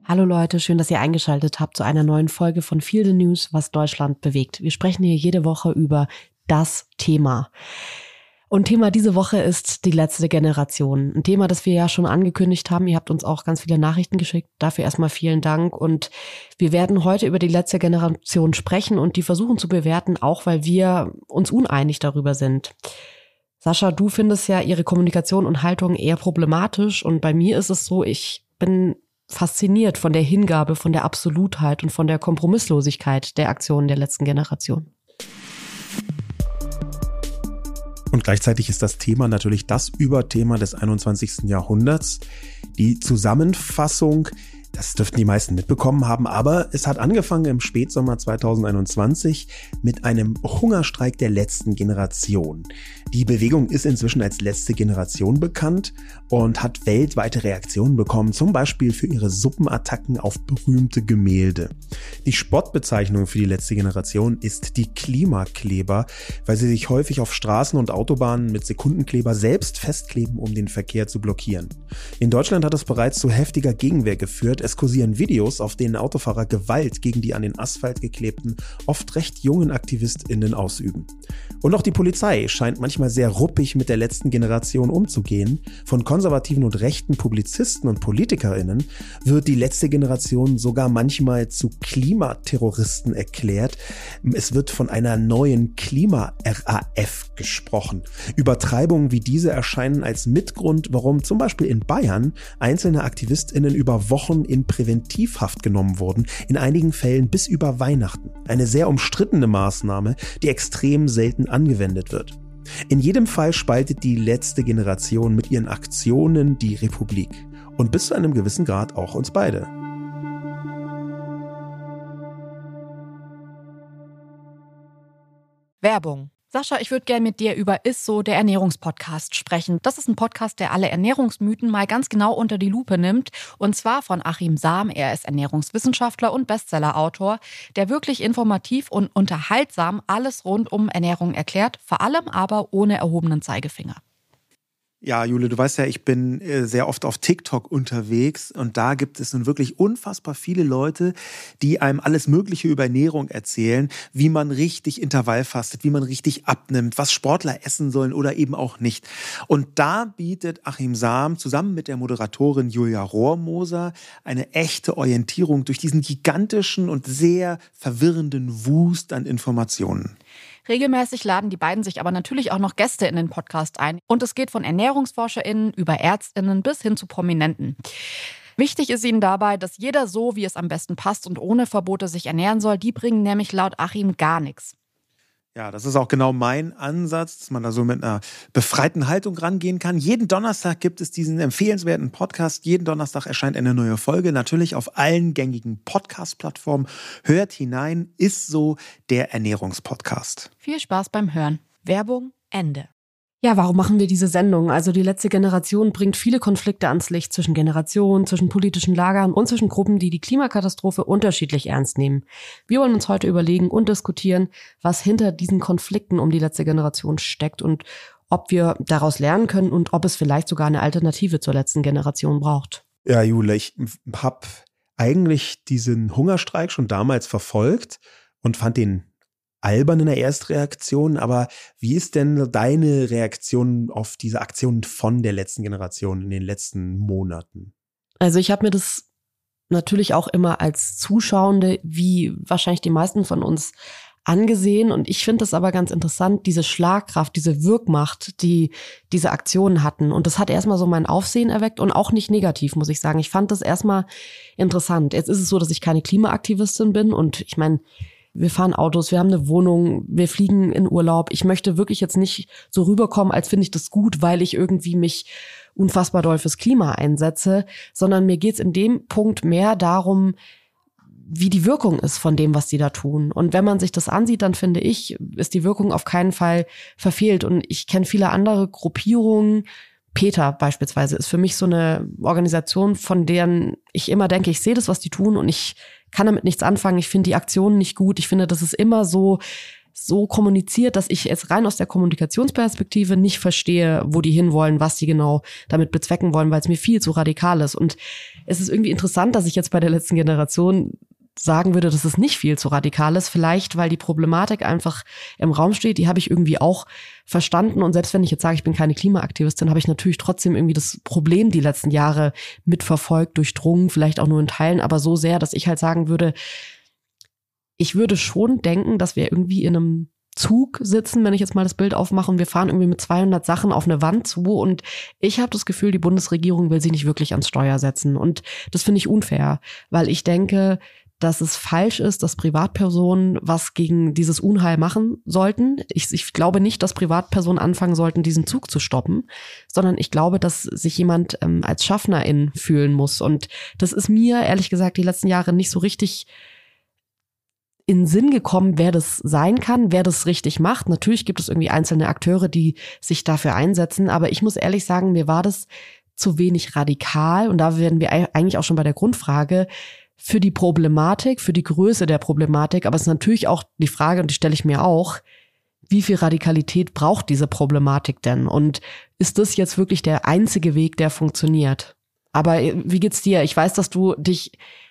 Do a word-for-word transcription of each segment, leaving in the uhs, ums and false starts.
Hallo Leute, schön, dass ihr eingeschaltet habt zu einer neuen Folge von Feel the News, was Deutschland bewegt. Wir sprechen hier jede Woche über das Thema. Und Thema diese Woche ist die letzte Generation. Ein Thema, das wir ja schon angekündigt haben. Ihr habt uns auch ganz viele Nachrichten geschickt. Dafür erstmal vielen Dank. Und wir werden heute über die letzte Generation sprechen und die versuchen zu bewerten, auch weil wir uns uneinig darüber sind. Sascha, du findest ja ihre Kommunikation und Haltung eher problematisch. Und bei mir ist es so, ich bin fasziniert von der Hingabe, von der Absolutheit und von der Kompromisslosigkeit der Aktionen der letzten Generation. Und gleichzeitig ist das Thema natürlich das Überthema des einundzwanzigsten Jahrhunderts. Die Zusammenfassung, das dürften die meisten mitbekommen haben, aber es hat angefangen im Spätsommer zweitausendeinundzwanzig mit einem Hungerstreik der letzten Generation. Die Bewegung ist inzwischen als letzte Generation bekannt und hat weltweite Reaktionen bekommen, zum Beispiel für ihre Suppenattacken auf berühmte Gemälde. Die Spottbezeichnung für die letzte Generation ist die Klimakleber, weil sie sich häufig auf Straßen und Autobahnen mit Sekundenkleber selbst festkleben, um den Verkehr zu blockieren. In Deutschland hat es bereits zu heftiger Gegenwehr geführt. Es kursieren Videos, auf denen Autofahrer Gewalt gegen die an den Asphalt geklebten, oft recht jungen AktivistInnen ausüben. Und auch die Polizei scheint manchmal sehr ruppig mit der letzten Generation umzugehen. Von konservativen und rechten Publizisten und PolitikerInnen wird die letzte Generation sogar manchmal zu Klimaterroristen erklärt. Es wird von einer neuen Klima-R A F gesprochen. Übertreibungen wie diese erscheinen als Mitgrund, warum zum Beispiel in Bayern einzelne AktivistInnen über Wochen in Präventivhaft genommen wurden, in einigen Fällen bis über Weihnachten. Eine sehr umstrittene Maßnahme, die extrem selten angewendet wird. In jedem Fall spaltet die letzte Generation mit ihren Aktionen die Republik und bis zu einem gewissen Grad auch uns beide. Werbung. Sascha, ich würde gerne mit dir über Ist so, der Ernährungspodcast, sprechen. Das ist ein Podcast, der alle Ernährungsmythen mal ganz genau unter die Lupe nimmt. Und zwar von Achim Sam. Er ist Ernährungswissenschaftler und Bestsellerautor, der wirklich informativ und unterhaltsam alles rund um Ernährung erklärt, vor allem aber ohne erhobenen Zeigefinger. Ja, Jule, du weißt ja, ich bin sehr oft auf TikTok unterwegs und da gibt es nun wirklich unfassbar viele Leute, die einem alles Mögliche über Ernährung erzählen, wie man richtig Intervall fastet, wie man richtig abnimmt, was Sportler essen sollen oder eben auch nicht. Und da bietet Achim Sam zusammen mit der Moderatorin Julia Rohrmoser eine echte Orientierung durch diesen gigantischen und sehr verwirrenden Wust an Informationen. Regelmäßig laden die beiden sich aber natürlich auch noch Gäste in den Podcast ein. Und es geht von ErnährungsforscherInnen über ÄrztInnen bis hin zu Prominenten. Wichtig ist ihnen dabei, dass jeder so, wie es am besten passt und ohne Verbote sich ernähren soll. Die bringen nämlich laut Achim gar nichts. Ja, das ist auch genau mein Ansatz, dass man da so mit einer befreiten Haltung rangehen kann. Jeden Donnerstag gibt es diesen empfehlenswerten Podcast. Jeden Donnerstag erscheint eine neue Folge, natürlich auf allen gängigen Podcast-Plattformen. Hört hinein, Ist so, der Ernährungspodcast. Viel Spaß beim Hören. Werbung, Ende. Ja, warum machen wir diese Sendung? Also die letzte Generation bringt viele Konflikte ans Licht zwischen Generationen, zwischen politischen Lagern und zwischen Gruppen, die die Klimakatastrophe unterschiedlich ernst nehmen. Wir wollen uns heute überlegen und diskutieren, was hinter diesen Konflikten um die letzte Generation steckt und ob wir daraus lernen können und ob es vielleicht sogar eine Alternative zur letzten Generation braucht. Ja, Jule, ich habe eigentlich diesen Hungerstreik schon damals verfolgt und fand den albern in der Erstreaktion, aber wie ist denn deine Reaktion auf diese Aktionen von der letzten Generation in den letzten Monaten? Also ich habe mir das natürlich auch immer als Zuschauende, wie wahrscheinlich die meisten von uns, angesehen und ich finde das aber ganz interessant, diese Schlagkraft, diese Wirkmacht, die diese Aktionen hatten und das hat erstmal so mein Aufsehen erweckt und auch nicht negativ, muss ich sagen. Ich fand das erstmal interessant. Jetzt ist es so, dass ich keine Klimaaktivistin bin und ich meine, wir fahren Autos, wir haben eine Wohnung, wir fliegen in Urlaub. Ich möchte wirklich jetzt nicht so rüberkommen, als finde ich das gut, weil ich irgendwie mich unfassbar doll fürs Klima einsetze, sondern mir geht's in dem Punkt mehr darum, wie die Wirkung ist von dem, was die da tun. Und wenn man sich das ansieht, dann finde ich, ist die Wirkung auf keinen Fall verfehlt. Und ich kenne viele andere Gruppierungen. PETA beispielsweise ist für mich so eine Organisation, von deren ich immer denke, ich sehe das, was die tun und ich kann damit nichts anfangen. Ich finde die Aktionen nicht gut. Ich finde, das ist immer so so kommuniziert, dass ich jetzt rein aus der Kommunikationsperspektive nicht verstehe, wo die hinwollen, was die genau damit bezwecken wollen, weil es mir viel zu radikal ist. Und es ist irgendwie interessant, dass ich jetzt bei der letzten Generation sagen würde, dass es nicht viel zu radikal ist. Vielleicht, weil die Problematik einfach im Raum steht, die habe ich irgendwie auch verstanden. Und selbst wenn ich jetzt sage, ich bin keine Klimaaktivistin, habe ich natürlich trotzdem irgendwie das Problem die letzten Jahre mitverfolgt, durchdrungen, vielleicht auch nur in Teilen, aber so sehr, dass ich halt sagen würde, ich würde schon denken, dass wir irgendwie in einem Zug sitzen, wenn ich jetzt mal das Bild aufmache und wir fahren irgendwie mit zweihundert Sachen auf eine Wand zu und ich habe das Gefühl, die Bundesregierung will sie nicht wirklich ans Steuer setzen und das finde ich unfair, weil ich denke, dass es falsch ist, dass Privatpersonen was gegen dieses Unheil machen sollten. Ich, ich glaube nicht, dass Privatpersonen anfangen sollten, diesen Zug zu stoppen, sondern ich glaube, dass sich jemand ähm, als Schaffnerin fühlen muss und das ist mir, ehrlich gesagt, die letzten Jahre nicht so richtig in den Sinn gekommen, wer das sein kann, wer das richtig macht. Natürlich gibt es irgendwie einzelne Akteure, die sich dafür einsetzen, aber ich muss ehrlich sagen, mir war das zu wenig radikal und da werden wir eigentlich auch schon bei der Grundfrage für die Problematik, für die Größe der Problematik, aber es ist natürlich auch die Frage, und die stelle ich mir auch, wie viel Radikalität braucht diese Problematik denn? Und ist das jetzt wirklich der einzige Weg, der funktioniert? Aber wie geht's dir? Ich weiß, dass du dich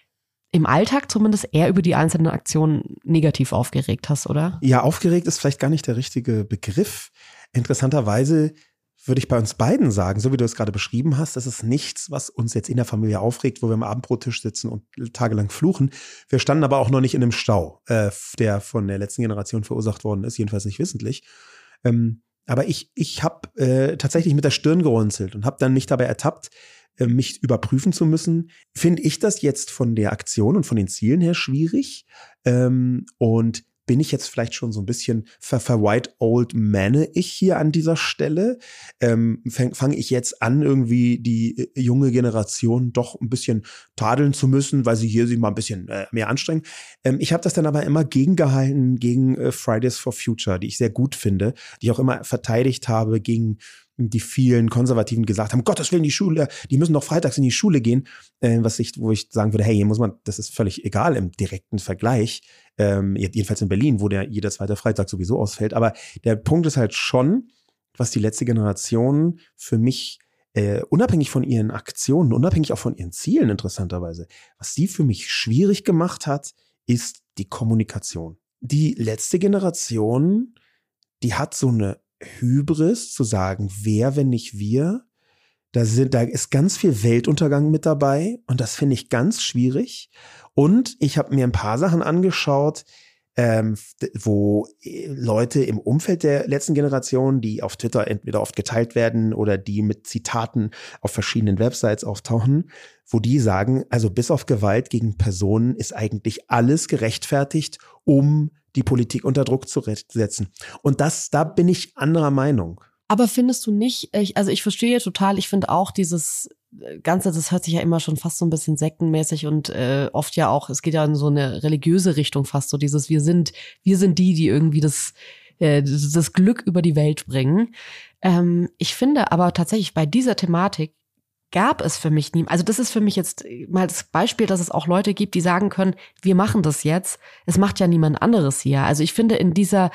im Alltag zumindest eher über die einzelnen Aktionen negativ aufgeregt hast, oder? Ja, aufgeregt ist vielleicht gar nicht der richtige Begriff. Interessanterweise würde ich bei uns beiden sagen, so wie du es gerade beschrieben hast, das ist nichts, was uns jetzt in der Familie aufregt, wo wir am Abendbrottisch sitzen und tagelang fluchen. Wir standen aber auch noch nicht in einem Stau, äh, der von der letzten Generation verursacht worden ist, jedenfalls nicht wissentlich. Ähm, aber ich, ich habe äh, tatsächlich mit der Stirn gerunzelt und habe dann mich dabei ertappt, mich überprüfen zu müssen. Finde ich das jetzt von der Aktion und von den Zielen her schwierig? Ähm, und bin ich jetzt vielleicht schon so ein bisschen ver, ver white old man ich hier an dieser Stelle? Ähm, Fange fang ich jetzt an, irgendwie die äh, junge Generation doch ein bisschen tadeln zu müssen, weil sie hier sich mal ein bisschen äh, mehr anstrengen? Ähm, ich habe das dann aber immer gegengehalten gegen äh, Fridays for Future, die ich sehr gut finde, die ich auch immer verteidigt habe gegen die vielen Konservativen gesagt haben, Gottes Willen, die Schule, die müssen doch freitags in die Schule gehen, äh, was ich, wo ich sagen würde, hey, hier muss man, das ist völlig egal im direkten Vergleich, ähm, jedenfalls in Berlin, wo der jeder zweite Freitag sowieso ausfällt, aber der Punkt ist halt schon, was die letzte Generation für mich, äh, unabhängig von ihren Aktionen, unabhängig auch von ihren Zielen interessanterweise, was die für mich schwierig gemacht hat, ist die Kommunikation. Die letzte Generation, die hat so eine Hybris zu sagen, wer, wenn nicht wir, da sind, da ist ganz viel Weltuntergang mit dabei und das finde ich ganz schwierig. Und ich habe mir ein paar Sachen angeschaut, ähm, wo Leute im Umfeld der letzten Generation, die auf Twitter entweder oft geteilt werden oder die mit Zitaten auf verschiedenen Websites auftauchen, wo die sagen, also bis auf Gewalt gegen Personen ist eigentlich alles gerechtfertigt, um die Politik unter Druck zu setzen. Und das, da bin ich anderer Meinung. Aber findest du nicht, ich, also ich verstehe total, ich finde auch dieses Ganze, das hört sich ja immer schon fast so ein bisschen sektenmäßig und äh, oft ja auch, es geht ja in so eine religiöse Richtung fast, so dieses, wir sind, wir sind die, die irgendwie das, äh, das Glück über die Welt bringen. Ähm, ich finde aber tatsächlich bei dieser Thematik gab es für mich nie, also das ist für mich jetzt mal das Beispiel, dass es auch Leute gibt, die sagen können, wir machen das jetzt, es macht ja niemand anderes hier. Also ich finde in dieser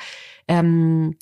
ähm,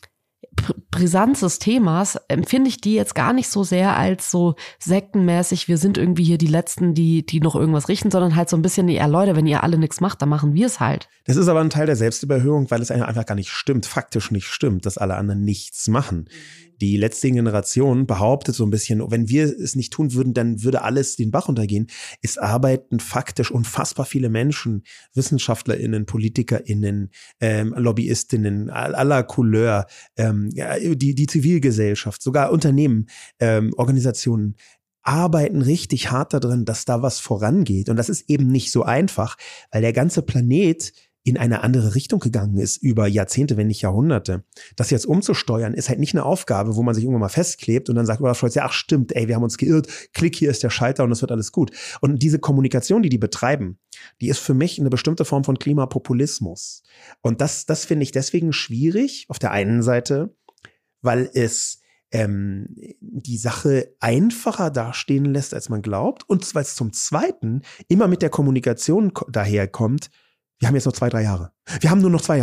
Brisanz des Themas empfinde ich die jetzt gar nicht so sehr als so sektenmäßig, wir sind irgendwie hier die Letzten, die die noch irgendwas richten, sondern halt so ein bisschen, ja Leute, wenn ihr alle nichts macht, dann machen wir es halt. Das ist aber ein Teil der Selbstüberhöhung, weil es einfach gar nicht stimmt, faktisch nicht stimmt, dass alle anderen nichts machen. Die letzte Generation behauptet so ein bisschen, wenn wir es nicht tun würden, dann würde alles den Bach runtergehen. Es arbeiten faktisch unfassbar viele Menschen, WissenschaftlerInnen, PolitikerInnen, ähm, LobbyistInnen aller Couleur, ähm, ja, die, die Zivilgesellschaft, sogar Unternehmen, ähm, Organisationen, arbeiten richtig hart darin, dass da was vorangeht. Und das ist eben nicht so einfach, weil der ganze Planet in eine andere Richtung gegangen ist über Jahrzehnte, wenn nicht Jahrhunderte. Das jetzt umzusteuern, ist halt nicht eine Aufgabe, wo man sich irgendwann mal festklebt und dann sagt Olaf Scholz, ja, ach stimmt, ey, wir haben uns geirrt, klick, hier ist der Schalter und es wird alles gut. Und diese Kommunikation, die die betreiben, die ist für mich eine bestimmte Form von Klimapopulismus. Und das, das finde ich deswegen schwierig, auf der einen Seite, weil es ähm, die Sache einfacher dastehen lässt, als man glaubt, und weil es zum Zweiten immer mit der Kommunikation daherkommt, wir haben jetzt noch zwei, drei Jahre. Wir haben nur noch zwei Jahre.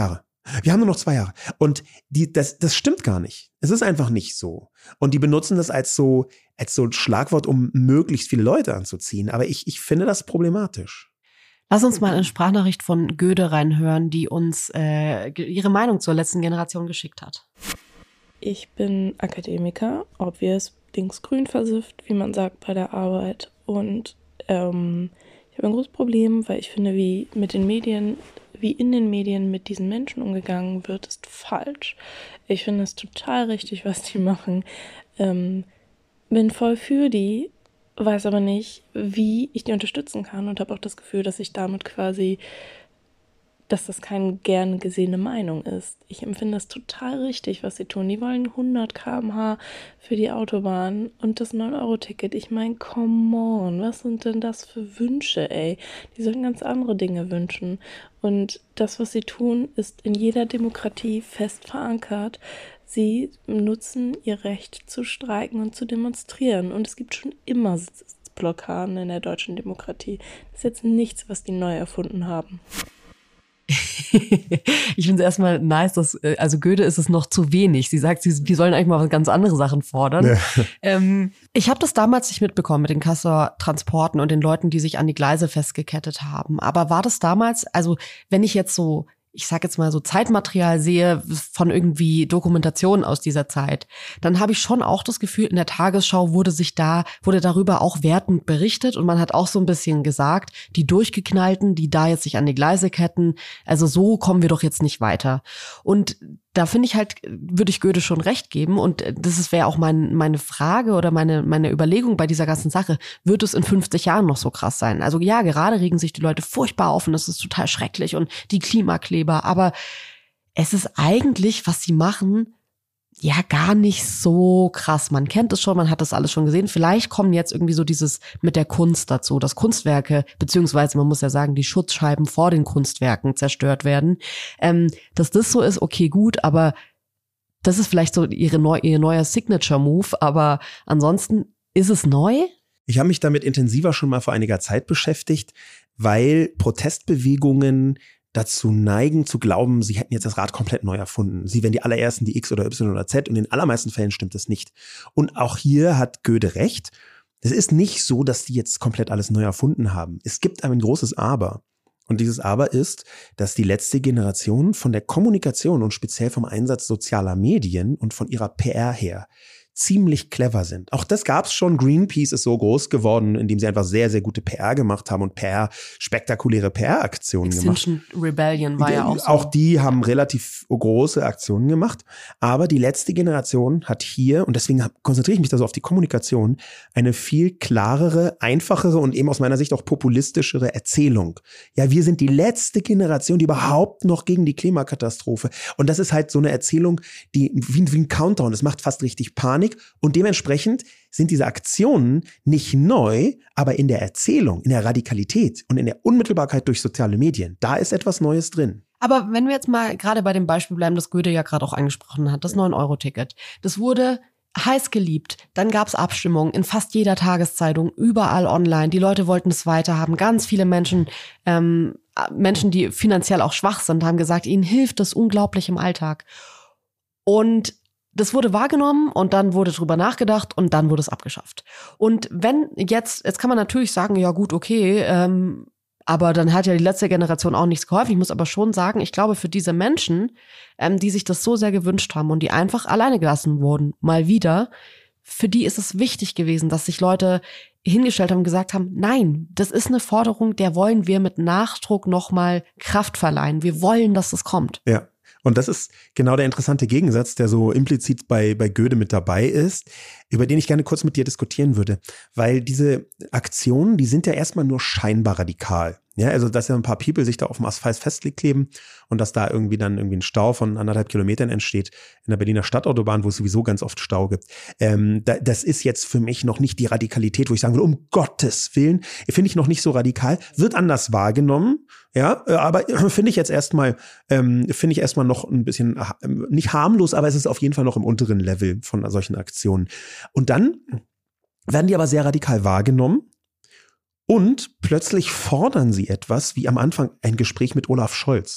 Wir haben nur noch zwei Jahre. Und die, das, das stimmt gar nicht. Es ist einfach nicht so. Und die benutzen das als so, als so ein Schlagwort, um möglichst viele Leute anzuziehen. Aber ich, ich finde das problematisch. Lass uns mal eine Sprachnachricht von Göde reinhören, die uns äh, ihre Meinung zur letzten Generation geschickt hat. Ich bin Akademiker, obvious, linksgrün versifft, wie man sagt, bei der Arbeit. Und ähm, ich habe ein großes Problem, weil ich finde, wie mit den Medien, wie in den Medien mit diesen Menschen umgegangen wird, ist falsch. Ich finde es total richtig, was die machen. Ähm, bin voll für die, weiß aber nicht, wie ich die unterstützen kann und habe auch das Gefühl, dass ich damit quasi, dass das keine gern gesehene Meinung ist. Ich empfinde es total richtig, was sie tun. Die wollen hundert Kilometer pro Stunde für die Autobahn und das neun Euro Ticket. Ich meine, come on, was sind denn das für Wünsche, ey? Die sollen ganz andere Dinge wünschen. Und das, was sie tun, ist in jeder Demokratie fest verankert. Sie nutzen ihr Recht zu streiken und zu demonstrieren. Und es gibt schon immer Blockaden in der deutschen Demokratie. Das ist jetzt nichts, was die neu erfunden haben. Ich finde es erstmal nice, dass, also Göde ist es noch zu wenig. Sie sagt, sie, die sollen eigentlich mal ganz andere Sachen fordern. Ja. Ähm, ich habe das damals nicht mitbekommen mit den Kasseler Transporten und den Leuten, die sich an die Gleise festgekettet haben. Aber war das damals, also wenn ich jetzt so, ich sag jetzt mal so Zeitmaterial sehe von irgendwie Dokumentationen aus dieser Zeit, dann habe ich schon auch das Gefühl, in der Tagesschau wurde sich da, wurde darüber auch wertend berichtet und man hat auch so ein bisschen gesagt, die Durchgeknallten, die da jetzt sich an die Gleise ketten, also so kommen wir doch jetzt nicht weiter. Und da finde ich halt, würde ich Göde schon recht geben und das wäre auch mein, meine Frage oder meine, meine Überlegung bei dieser ganzen Sache, wird es in fünfzig Jahren noch so krass sein? Also ja, gerade regen sich die Leute furchtbar auf und das ist total schrecklich und die Klimakleber, aber es ist eigentlich, was sie machen, ja gar nicht so krass. Man kennt es schon, man hat das alles schon gesehen. Vielleicht kommen jetzt irgendwie so dieses mit der Kunst dazu, dass Kunstwerke, beziehungsweise man muss ja sagen, die Schutzscheiben vor den Kunstwerken zerstört werden. Ähm, dass das so ist, okay, gut, aber das ist vielleicht so ihre neu, ihr neuer Signature-Move, aber ansonsten ist es neu? Ich habe mich damit intensiver schon mal vor einiger Zeit beschäftigt, weil Protestbewegungen dazu neigen zu glauben, sie hätten jetzt das Rad komplett neu erfunden. Sie wären die allerersten, die X oder Y oder Z und in den allermeisten Fällen stimmt das nicht. Und auch hier hat Göde recht. Es ist nicht so, dass die jetzt komplett alles neu erfunden haben. Es gibt ein großes Aber. Und dieses Aber ist, dass die letzte Generation von der Kommunikation und speziell vom Einsatz sozialer Medien und von ihrer P R her ziemlich clever sind. Auch das gab's schon. Greenpeace ist so groß geworden, indem sie einfach sehr, sehr gute P R gemacht haben und P R, spektakuläre P R-Aktionen gemacht. Extinction Rebellion war die, ja auch so. Auch die haben relativ große Aktionen gemacht. Aber die letzte Generation hat hier, und deswegen konzentriere ich mich da so auf die Kommunikation, eine viel klarere, einfachere und eben aus meiner Sicht auch populistischere Erzählung. Ja, wir sind die letzte Generation, die überhaupt noch gegen die Klimakatastrophe. Und das ist halt so eine Erzählung, die wie, wie ein Countdown, das macht fast richtig Panik. Und dementsprechend sind diese Aktionen nicht neu, aber in der Erzählung, in der Radikalität und in der Unmittelbarkeit durch soziale Medien, da ist etwas Neues drin. Aber wenn wir jetzt mal gerade bei dem Beispiel bleiben, das Göde ja gerade auch angesprochen hat, das neun Euro Ticket, das wurde heiß geliebt. Dann gab es Abstimmungen in fast jeder Tageszeitung, überall online. Die Leute wollten es weiterhaben. Ganz viele Menschen, ähm, Menschen, die finanziell auch schwach sind, haben gesagt, ihnen hilft das unglaublich im Alltag. Und das wurde wahrgenommen und dann wurde drüber nachgedacht und dann wurde es abgeschafft. Und wenn jetzt, jetzt kann man natürlich sagen, ja gut, okay, ähm, aber dann hat ja die letzte Generation auch nichts geholfen. Ich muss aber schon sagen, ich glaube, für diese Menschen, ähm, die sich das so sehr gewünscht haben und die einfach alleine gelassen wurden, mal wieder, für die ist es wichtig gewesen, dass sich Leute hingestellt haben und gesagt haben, nein, das ist eine Forderung, der wollen wir mit Nachdruck nochmal Kraft verleihen. Wir wollen, dass es kommt. Ja. Und das ist genau der interessante Gegensatz, der so implizit bei, bei Göde mit dabei ist, über den ich gerne kurz mit dir diskutieren würde. Weil diese Aktionen, die sind ja erstmal nur scheinbar radikal. Ja, also dass ja ein paar People sich da auf dem Asphalt festkleben und dass da irgendwie dann irgendwie ein Stau von anderthalb Kilometern entsteht in der Berliner Stadtautobahn, wo es sowieso ganz oft Stau gibt. Ähm, da, das ist jetzt für mich noch nicht die Radikalität, wo ich sagen würde, um Gottes Willen, finde ich noch nicht so radikal, wird anders wahrgenommen, ja, aber finde ich jetzt erstmal, ähm, finde ich erstmal noch ein bisschen, nicht harmlos, aber es ist auf jeden Fall noch im unteren Level von solchen Aktionen. Und dann werden die aber sehr radikal wahrgenommen. Und plötzlich fordern sie etwas, wie am Anfang ein Gespräch mit Olaf Scholz.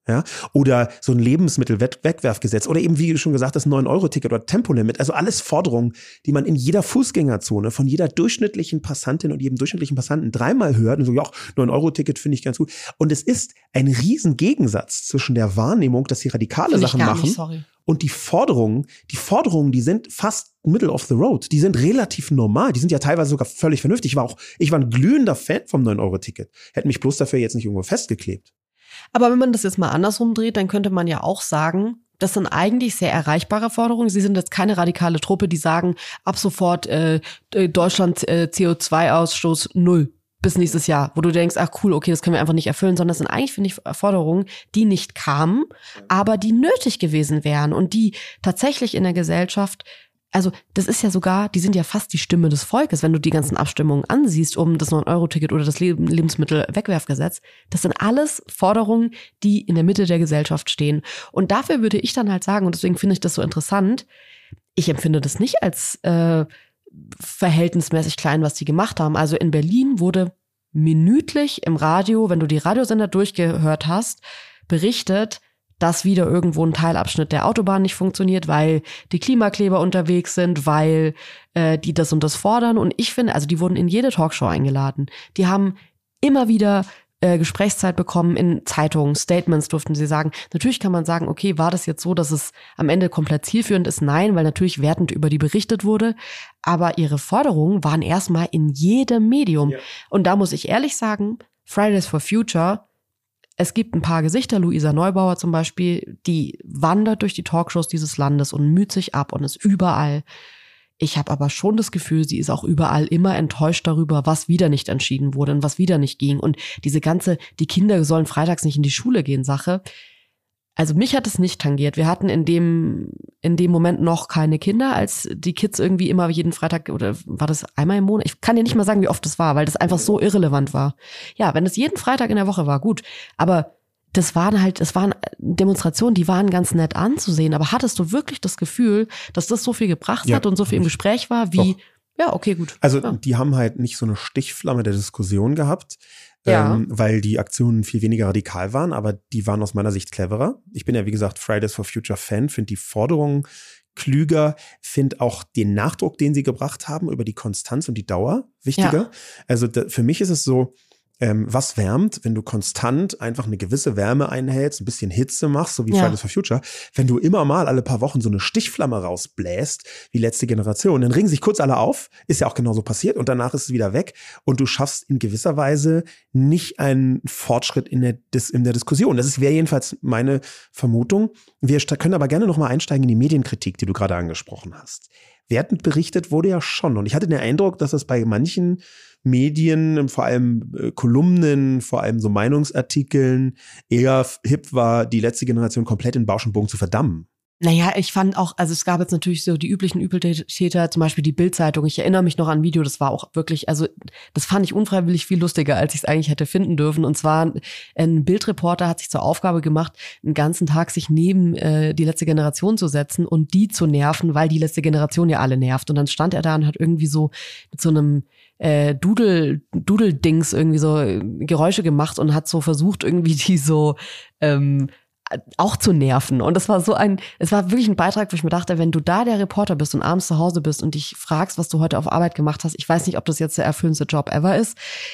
Ja, oder so ein Lebensmittelwegwerfgesetz oder eben, wie du schon gesagt hast, ein neun Euro Ticket oder Tempolimit. Also alles Forderungen, die man in jeder Fußgängerzone von jeder durchschnittlichen Passantin und jedem durchschnittlichen Passanten dreimal hört und so, ja, neun Euro Ticket finde ich ganz gut. Und es ist ein riesen Gegensatz zwischen der Wahrnehmung, dass sie radikale Find ich Sachen gar machen nicht, sorry. und die Forderungen. Die Forderungen, die sind fast middle of the road. Die sind relativ normal. Die sind ja teilweise sogar völlig vernünftig. Ich war auch, ich war ein glühender Fan vom neun Euro Ticket. Hätte mich bloß dafür jetzt nicht irgendwo festgeklebt. Aber wenn man das jetzt mal andersrum dreht, dann könnte man ja auch sagen, das sind eigentlich sehr erreichbare Forderungen. Sie sind jetzt keine radikale Truppe, die sagen, ab sofort äh, Deutschland äh, C O zwei Ausstoß null bis nächstes Jahr, wo du denkst, ach cool, okay, das können wir einfach nicht erfüllen, sondern das sind eigentlich, finde ich, Forderungen, die nicht kamen, aber die nötig gewesen wären und die tatsächlich in der Gesellschaft, also das ist ja sogar, die sind ja fast die Stimme des Volkes, wenn du die ganzen Abstimmungen ansiehst um das neun Euro Ticket oder das Lebensmittelwegwerfgesetz. Das sind alles Forderungen, die in der Mitte der Gesellschaft stehen. Und dafür würde ich dann halt sagen, und deswegen finde ich das so interessant, ich empfinde das nicht als äh, verhältnismäßig klein, was die gemacht haben. Also in Berlin wurde minütlich im Radio, wenn du die Radiosender durchgehört hast, berichtet, dass wieder irgendwo ein Teilabschnitt der Autobahn nicht funktioniert, weil die Klimakleber unterwegs sind, weil äh, die das und das fordern. Und ich finde, also die wurden in jede Talkshow eingeladen. Die haben immer wieder äh, Gesprächszeit bekommen in Zeitungen, Statements durften sie sagen. Natürlich kann man sagen, okay, war das jetzt so, dass es am Ende komplett zielführend ist? Nein, weil natürlich wertend über die berichtet wurde. Aber ihre Forderungen waren erstmal in jedem Medium. Ja. Und da muss ich ehrlich sagen, Fridays for Future, es gibt ein paar Gesichter, Luisa Neubauer zum Beispiel, die wandert durch die Talkshows dieses Landes und müht sich ab und ist überall. Ich habe aber schon das Gefühl, sie ist auch überall immer enttäuscht darüber, was wieder nicht entschieden wurde und was wieder nicht ging. Und diese ganze, die Kinder sollen freitags nicht in die Schule gehen Sache, also mich hat es nicht tangiert. Wir hatten in dem in dem Moment noch keine Kinder, als die Kids irgendwie immer jeden Freitag, oder war das einmal im Monat? Ich kann dir nicht mal sagen, wie oft das war, weil das einfach so irrelevant war. Ja, wenn es jeden Freitag in der Woche war, gut. Aber das waren halt, es waren Demonstrationen, die waren ganz nett anzusehen. Aber hattest du wirklich das Gefühl, dass das so viel gebracht ja, hat und so viel im Gespräch war, wie, doch. Ja, okay, gut. Also ja. Die haben halt nicht so eine Stichflamme der Diskussion gehabt. Ja. Ähm, weil die Aktionen viel weniger radikal waren, aber die waren aus meiner Sicht cleverer. Ich bin ja, wie gesagt, Fridays for Future Fan, finde die Forderungen klüger, finde auch den Nachdruck, den sie gebracht haben, über die Konstanz und die Dauer wichtiger. Ja. Also da, für mich ist es so, ähm, was wärmt, wenn du konstant einfach eine gewisse Wärme einhältst, ein bisschen Hitze machst, so wie ja. Fridays for Future. Wenn du immer mal alle paar Wochen so eine Stichflamme rausbläst, wie letzte Generation, dann regen sich kurz alle auf, ist ja auch genauso passiert und danach ist es wieder weg und du schaffst in gewisser Weise nicht einen Fortschritt in der, in der Diskussion. Das wäre jedenfalls meine Vermutung. Wir können aber gerne nochmal einsteigen in die Medienkritik, die du gerade angesprochen hast. Wertend berichtet wurde ja schon und ich hatte den Eindruck, dass das bei manchen Medien, vor allem äh, Kolumnen, vor allem so Meinungsartikeln eher hip war, die letzte Generation komplett in Bausch und Bogen zu verdammen. Naja, ich fand auch, also es gab jetzt natürlich so die üblichen Übeltäter, zum Beispiel die Bild-Zeitung. Ich erinnere mich noch an ein Video, das war auch wirklich, also das fand ich unfreiwillig viel lustiger, als ich es eigentlich hätte finden dürfen. Und zwar ein Bildreporter hat sich zur Aufgabe gemacht, einen ganzen Tag sich neben äh, die letzte Generation zu setzen und die zu nerven, weil die letzte Generation ja alle nervt. Und dann stand er da und hat irgendwie so mit so einem äh, Dudel, Dudel-Dings irgendwie so Geräusche gemacht und hat so versucht, irgendwie die so ähm, auch zu nerven. Und das war so ein, es war wirklich ein Beitrag, wo ich mir dachte, wenn du da der Reporter bist und abends zu Hause bist und dich fragst, was du heute auf Arbeit gemacht hast, ich weiß nicht, ob das jetzt der erfüllendste Job ever ist.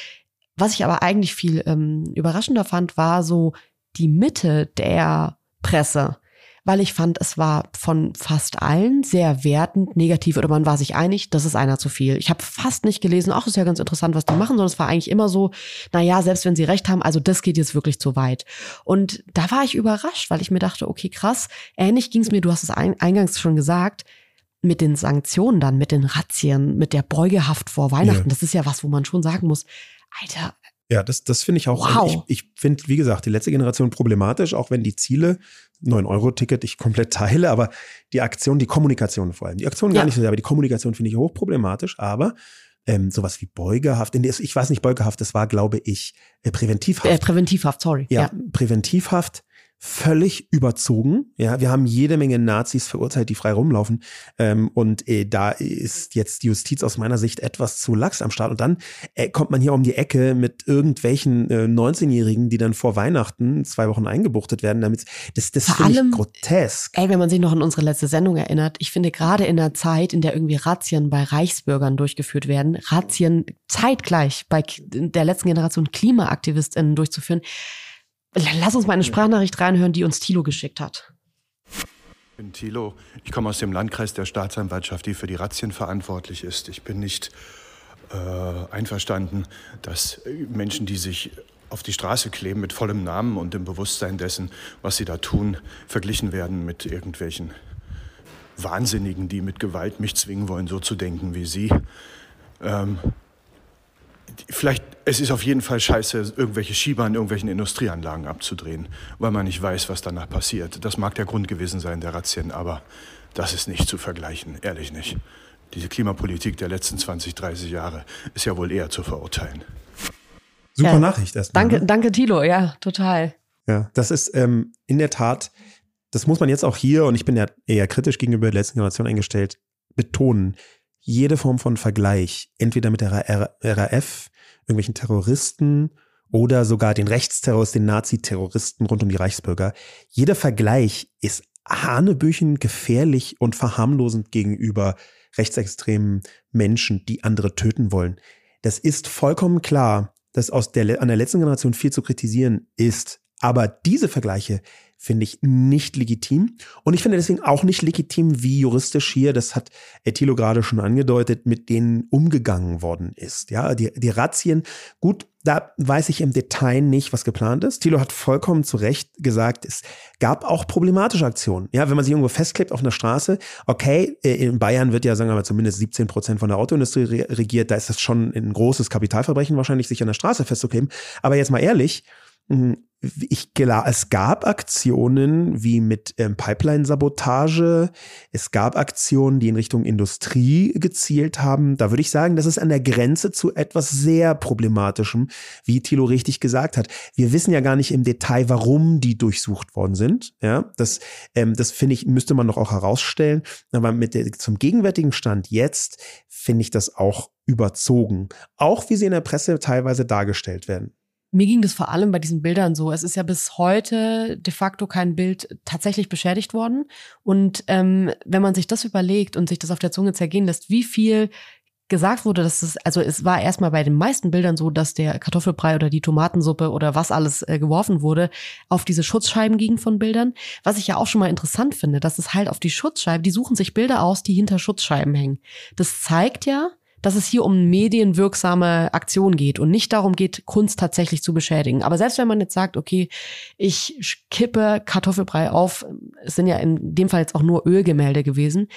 Was ich aber eigentlich viel ähm, überraschender fand, war so die Mitte der Presse. Weil ich fand, es war von fast allen sehr wertend, negativ, oder man war sich einig, das ist einer zu viel. Ich habe fast nicht gelesen, ach, ist ja ganz interessant, was die machen, sondern es war eigentlich immer so, naja, selbst wenn sie recht haben, also das geht jetzt wirklich zu weit. Und da war ich überrascht, weil ich mir dachte, okay, krass, ähnlich ging es mir, du hast es eingangs schon gesagt, mit den Sanktionen dann, mit den Razzien, mit der Beugehaft vor Weihnachten, ja. Das ist ja was, wo man schon sagen muss, Alter. Ja, das, das finde ich auch. Wow. Ich, ich finde, wie gesagt, die letzte Generation problematisch, auch wenn die Ziele, neun Euro Ticket, ich komplett teile, aber die Aktion, die Kommunikation vor allem. Die Aktion gar ja. nicht so sehr, aber die Kommunikation finde ich hochproblematisch, aber ähm, sowas wie Beugehaft, in der, ich weiß nicht, Beugehaft, das war, glaube ich, äh, Präventivhaft. Äh, Präventivhaft, sorry. Ja, ja, Präventivhaft völlig überzogen. Ja, wir haben jede Menge Nazis verurteilt, die frei rumlaufen. Ähm, und äh, da ist jetzt die Justiz aus meiner Sicht etwas zu lax am Start. Und dann äh, kommt man hier um die Ecke mit irgendwelchen äh, neunzehnjährigen, die dann vor Weihnachten zwei Wochen eingebuchtet werden. Damit das, das finde ich grotesk. Ey, wenn man sich noch an unsere letzte Sendung erinnert, ich finde gerade in der Zeit, in der irgendwie Razzien bei Reichsbürgern durchgeführt werden, Razzien zeitgleich bei der letzten Generation KlimaaktivistInnen durchzuführen. Lass uns mal eine Sprachnachricht reinhören, die uns Thilo geschickt hat. Ich bin Thilo. Ich komme aus dem Landkreis der Staatsanwaltschaft, die für die Razzien verantwortlich ist. Ich bin nicht äh, einverstanden, dass Menschen, die sich auf die Straße kleben mit vollem Namen und dem Bewusstsein dessen, was sie da tun, verglichen werden mit irgendwelchen Wahnsinnigen, die mit Gewalt mich zwingen wollen, so zu denken wie sie. Ähm, Vielleicht, es ist auf jeden Fall scheiße, irgendwelche Schieber in irgendwelchen Industrieanlagen abzudrehen, weil man nicht weiß, was danach passiert. Das mag der Grund gewesen sein der Razzien, aber das ist nicht zu vergleichen, ehrlich nicht. Diese Klimapolitik der letzten zwanzig, dreißig Jahre ist ja wohl eher zu verurteilen. Super ja, Nachricht erstmal. Danke, ne? danke Thilo, ja, total. Ja, das ist ähm, in der Tat, das muss man jetzt auch hier, und ich bin ja eher kritisch gegenüber der letzten Generation eingestellt, betonen. Jede Form von Vergleich, entweder mit der R A F, irgendwelchen Terroristen oder sogar den Rechtsterroristen, den Nazi-Terroristen rund um die Reichsbürger, jeder Vergleich ist hanebüchen gefährlich und verharmlosend gegenüber rechtsextremen Menschen, die andere töten wollen. Das ist vollkommen klar, dass aus der, an der letzten Generation viel zu kritisieren ist. Aber diese Vergleiche finde ich nicht legitim. Und ich finde deswegen auch nicht legitim, wie juristisch hier, das hat Thilo gerade schon angedeutet, mit denen umgegangen worden ist. Ja, die, die Razzien, gut, da weiß ich im Detail nicht, was geplant ist. Thilo hat vollkommen zu Recht gesagt, es gab auch problematische Aktionen. Ja, wenn man sich irgendwo festklebt auf einer Straße, okay, in Bayern wird ja, sagen wir mal, zumindest siebzehn Prozent von der Autoindustrie regiert, da ist das schon ein großes Kapitalverbrechen wahrscheinlich, sich an der Straße festzukleben. Aber jetzt mal ehrlich, Ich glaube, es gab Aktionen wie mit ähm, Pipeline-Sabotage. Es gab Aktionen, die in Richtung Industrie gezielt haben. Da würde ich sagen, das ist an der Grenze zu etwas sehr Problematischem, wie Thilo richtig gesagt hat. Wir wissen ja gar nicht im Detail, warum die durchsucht worden sind. Ja, das, ähm, das finde ich, müsste man doch auch herausstellen. Aber mit der, zum gegenwärtigen Stand jetzt finde ich das auch überzogen. Auch wie sie in der Presse teilweise dargestellt werden. Mir ging das vor allem bei diesen Bildern so. Es ist ja bis heute de facto kein Bild tatsächlich beschädigt worden. Und ähm, wenn man sich das überlegt und sich das auf der Zunge zergehen lässt, wie viel gesagt wurde, dass es, also es war erstmal bei den meisten Bildern so, dass der Kartoffelbrei oder die Tomatensuppe oder was alles äh, geworfen wurde, auf diese Schutzscheiben ging von Bildern. Was ich ja auch schon mal interessant finde, dass es halt auf die Schutzscheiben, die suchen sich Bilder aus, die hinter Schutzscheiben hängen. Das zeigt ja, dass es hier um medienwirksame Aktion geht und nicht darum geht, Kunst tatsächlich zu beschädigen. Aber selbst wenn man jetzt sagt, okay, ich kippe Kartoffelbrei auf, es sind ja in dem Fall jetzt auch nur Ölgemälde gewesen,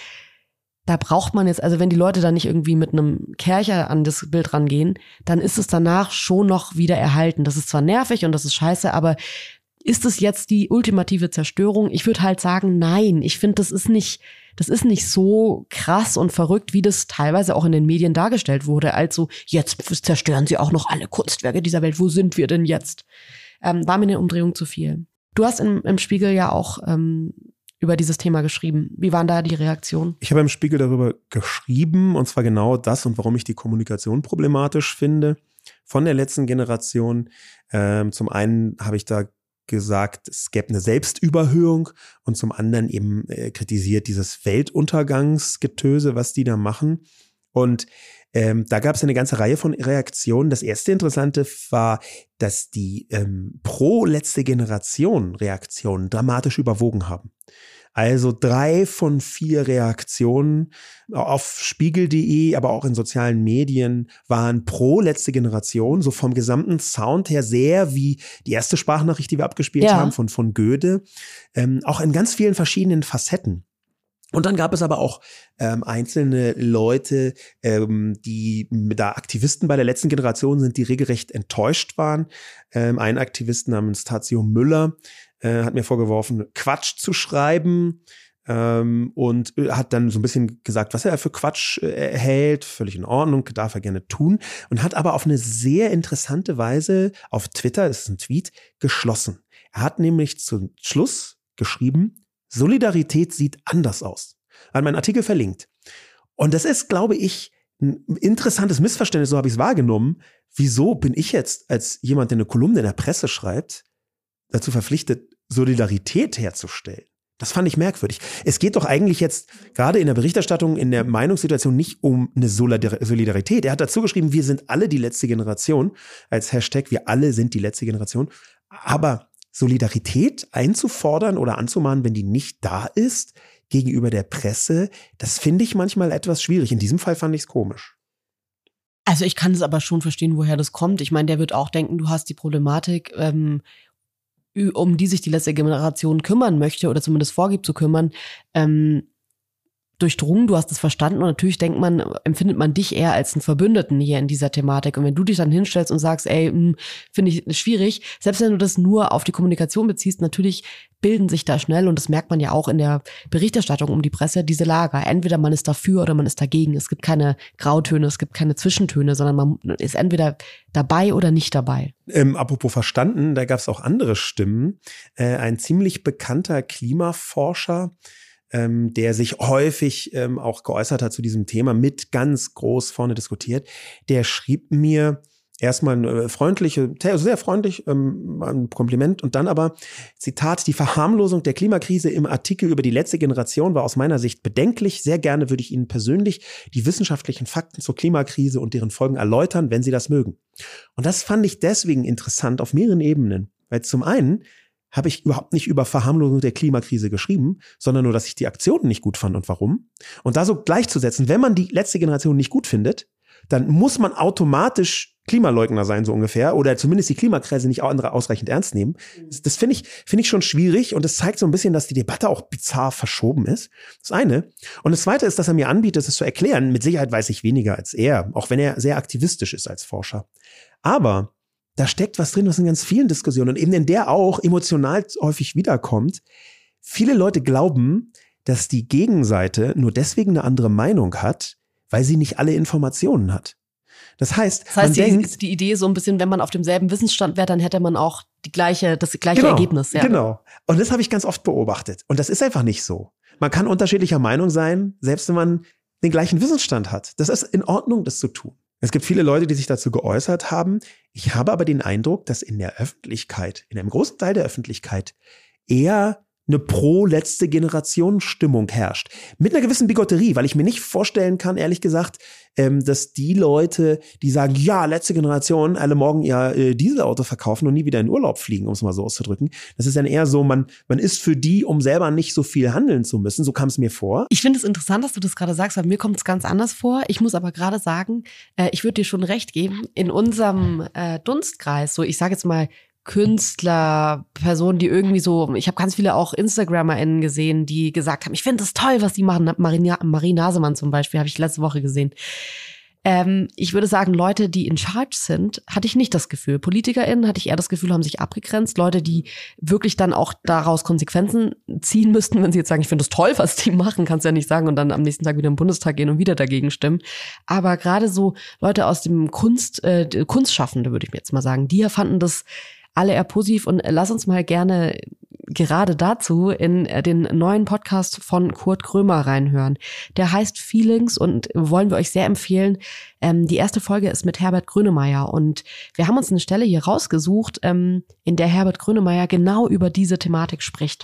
da braucht man jetzt, also wenn die Leute da nicht irgendwie mit einem Kercher an das Bild rangehen, dann ist es danach schon noch wieder erhalten. Das ist zwar nervig und das ist scheiße, aber ist es jetzt die ultimative Zerstörung? Ich würde halt sagen, nein. Ich finde, das ist nicht, das ist nicht so krass und verrückt, wie das teilweise auch in den Medien dargestellt wurde. Also, jetzt zerstören sie auch noch alle Kunstwerke dieser Welt. Wo sind wir denn jetzt? Ähm, war mir eine Umdrehung zu viel. Du hast im, im Spiegel ja auch ähm, über dieses Thema geschrieben. Wie waren da die Reaktionen? Ich habe im Spiegel darüber geschrieben, und zwar genau das und warum ich die Kommunikation problematisch finde von der letzten Generation. Ähm, zum einen habe ich da gesagt, es gäbe eine Selbstüberhöhung, und zum anderen eben äh, kritisiert dieses Weltuntergangsgetöse, was die da machen. Und ähm, da gab es eine ganze Reihe von Reaktionen. Das erste Interessante war, dass die ähm, pro letzte Generation Reaktionen dramatisch überwogen haben. Also drei von vier Reaktionen auf Spiegel punkt de, aber auch in sozialen Medien waren pro letzte Generation, so vom gesamten Sound her sehr wie die erste Sprachnachricht, die wir abgespielt ja. haben von, von Goethe, ähm, auch in ganz vielen verschiedenen Facetten. Und dann gab es aber auch ähm, einzelne Leute, ähm, die da Aktivisten bei der letzten Generation sind, die regelrecht enttäuscht waren. Ähm, ein Aktivist namens Tazio Müller äh, hat mir vorgeworfen, Quatsch zu schreiben, ähm, und hat dann so ein bisschen gesagt, was er für Quatsch äh, hält. Völlig in Ordnung, darf er gerne tun. Und hat aber auf eine sehr interessante Weise auf Twitter, das ist ein Tweet, geschlossen. Er hat nämlich zum Schluss geschrieben, Solidarität sieht anders aus. Er hat meinen Artikel verlinkt. Und das ist, glaube ich, ein interessantes Missverständnis, so habe ich es wahrgenommen. Wieso bin ich jetzt als jemand, der eine Kolumne in der Presse schreibt, dazu verpflichtet, Solidarität herzustellen? Das fand ich merkwürdig. Es geht doch eigentlich jetzt gerade in der Berichterstattung, in der Meinungssituation nicht um eine Solidarität. Er hat dazu geschrieben, wir sind alle die letzte Generation, als Hashtag, wir alle sind die letzte Generation. Aber Solidarität einzufordern oder anzumahnen, wenn die nicht da ist, gegenüber der Presse, das finde ich manchmal etwas schwierig. In diesem Fall fand ich es komisch. Also ich kann es aber schon verstehen, woher das kommt. Ich meine, der wird auch denken, du hast die Problematik, ähm, um die sich die letzte Generation kümmern möchte oder zumindest vorgibt zu kümmern, ähm, durchdrungen, du hast es verstanden und natürlich denkt man, empfindet man dich eher als einen Verbündeten hier in dieser Thematik und wenn du dich dann hinstellst und sagst, ey, finde ich schwierig, selbst wenn du das nur auf die Kommunikation beziehst, natürlich bilden sich da schnell und das merkt man ja auch in der Berichterstattung um die Presse, diese Lager, entweder man ist dafür oder man ist dagegen, es gibt keine Grautöne, es gibt keine Zwischentöne, sondern man ist entweder dabei oder nicht dabei. Ähm, apropos verstanden, da gab es auch andere Stimmen, äh, ein ziemlich bekannter Klimaforscher, Ähm, der sich häufig ähm, auch geäußert hat zu diesem Thema, mit ganz groß vorne diskutiert, der schrieb mir erstmal ein freundliche, sehr freundlich, ähm, ein Kompliment und dann aber, Zitat, die Verharmlosung der Klimakrise im Artikel über die letzte Generation war aus meiner Sicht bedenklich. Sehr gerne würde ich Ihnen persönlich die wissenschaftlichen Fakten zur Klimakrise und deren Folgen erläutern, wenn Sie das mögen. Und das fand ich deswegen interessant auf mehreren Ebenen, weil zum einen habe ich überhaupt nicht über Verharmlosung der Klimakrise geschrieben, sondern nur, dass ich die Aktionen nicht gut fand und warum. Und da so gleichzusetzen, wenn man die letzte Generation nicht gut findet, dann muss man automatisch Klimaleugner sein, so ungefähr, oder zumindest die Klimakrise nicht ausreichend ernst nehmen. Das, das finde ich, finde ich schon schwierig und das zeigt so ein bisschen, dass die Debatte auch bizarr verschoben ist. Das eine. Und das zweite ist, dass er mir anbietet, es zu erklären. Mit Sicherheit weiß ich weniger als er, auch wenn er sehr aktivistisch ist als Forscher. Aber da steckt was drin, was in ganz vielen Diskussionen und eben in der auch emotional häufig wiederkommt. Viele Leute glauben, dass die Gegenseite nur deswegen eine andere Meinung hat, weil sie nicht alle Informationen hat. Das heißt, das heißt man die, denkt, die Idee so ein bisschen, wenn man auf demselben Wissensstand wäre, dann hätte man auch die gleiche, das gleiche genau, Ergebnis. Ja. Genau. Und das habe ich ganz oft beobachtet. Und das ist einfach nicht so. Man kann unterschiedlicher Meinung sein, selbst wenn man den gleichen Wissensstand hat. Das ist in Ordnung, das zu tun. Es gibt viele Leute, die sich dazu geäußert haben. Ich habe aber den Eindruck, dass in der Öffentlichkeit, in einem großen Teil der Öffentlichkeit, eher eine Pro-Letzte-Generation-Stimmung herrscht. Mit einer gewissen Bigotterie, weil ich mir nicht vorstellen kann, ehrlich gesagt, ähm, dass die Leute, die sagen, ja, letzte Generation, alle morgen ihr äh, Dieselauto verkaufen und nie wieder in Urlaub fliegen, um es mal so auszudrücken. Das ist dann eher so, man, man ist für die, um selber nicht so viel handeln zu müssen. So kam es mir vor. Ich finde es interessant, dass du das gerade sagst, weil mir kommt es ganz anders vor. Ich muss aber gerade sagen, äh, ich würde dir schon recht geben, in unserem äh, Dunstkreis, so ich sage jetzt mal, Künstler, Personen, die irgendwie so, ich habe ganz viele auch InstagrammerInnen gesehen, die gesagt haben, ich finde das toll, was die machen. Marie, Marie Nasemann zum Beispiel, habe ich letzte Woche gesehen. Ähm, ich würde sagen, Leute, die in Charge sind, hatte ich nicht das Gefühl. PolitikerInnen hatte ich eher das Gefühl, haben sich abgegrenzt. Leute, die wirklich dann auch daraus Konsequenzen ziehen müssten, wenn sie jetzt sagen, ich finde das toll, was die machen, kannst du ja nicht sagen und dann am nächsten Tag wieder im Bundestag gehen und wieder dagegen stimmen. Aber gerade so Leute aus dem Kunst, äh, Kunstschaffende, würde ich mir jetzt mal sagen, die fanden das alle eher positiv und lass uns mal gerne gerade dazu in den neuen Podcast von Kurt Krömer reinhören. Der heißt Feelings und wollen wir euch sehr empfehlen. Ähm, die erste Folge ist mit Herbert Grönemeyer und wir haben uns eine Stelle hier rausgesucht, ähm, in der Herbert Grönemeyer genau über diese Thematik spricht.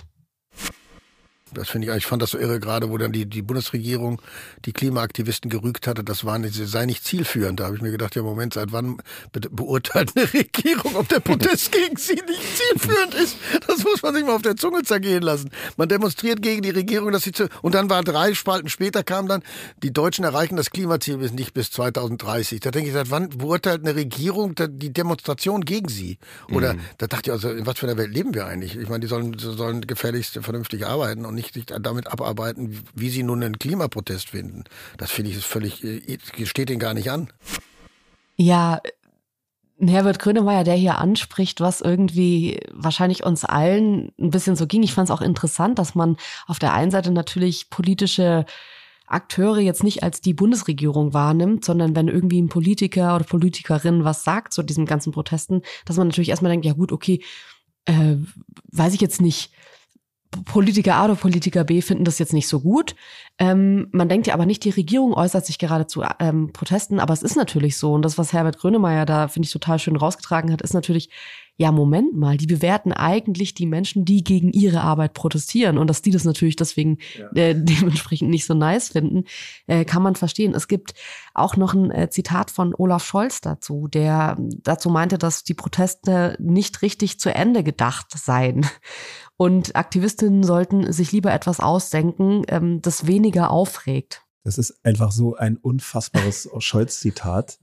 Das finde ich, ich fand das so irre, gerade wo dann die, die Bundesregierung die Klimaaktivisten gerügt hatte, das war nicht, sei nicht zielführend. Da habe ich mir gedacht, ja Moment, seit wann be- beurteilt eine Regierung, ob der Protest gegen sie nicht zielführend ist? Das muss man sich mal auf der Zunge zergehen lassen. Man demonstriert gegen die Regierung, dass sie zu, und dann war drei Spalten später kam dann, die Deutschen erreichen das Klimaziel bis nicht bis zweitausenddreißig. Da denke ich, seit wann beurteilt eine Regierung die Demonstration gegen sie? Oder, mhm. da dachte ich also, in was für einer Welt leben wir eigentlich? Ich meine, die sollen, sollen gefälligst vernünftig arbeiten und nicht sich damit abarbeiten, wie sie nun einen Klimaprotest finden. Das finde ich ist völlig, steht denen gar nicht an. Ja, Herbert Grönemeyer, der hier anspricht, was irgendwie wahrscheinlich uns allen ein bisschen so ging. Ich fand es auch interessant, dass man auf der einen Seite natürlich politische Akteure jetzt nicht als die Bundesregierung wahrnimmt, sondern wenn irgendwie ein Politiker oder Politikerin was sagt zu diesen ganzen Protesten, dass man natürlich erstmal denkt, ja gut, okay, äh, weiß ich jetzt nicht, Politiker A oder Politiker B finden das jetzt nicht so gut. Ähm, man denkt ja aber nicht, die Regierung äußert sich gerade zu ähm, Protesten, aber es ist natürlich so. Und das, was Herbert Grönemeyer da, finde ich, total schön rausgetragen hat, ist natürlich, ja, Moment mal, die bewerten eigentlich die Menschen, die gegen ihre Arbeit protestieren. Und dass die das natürlich deswegen ja. äh, dementsprechend nicht so nice finden, äh, kann man verstehen. Es gibt auch noch ein äh, Zitat von Olaf Scholz dazu, der dazu meinte, dass die Proteste nicht richtig zu Ende gedacht seien. Und Aktivistinnen sollten sich lieber etwas ausdenken, ähm, das weniger aufregt. Das ist einfach so ein unfassbares Scholz-Zitat.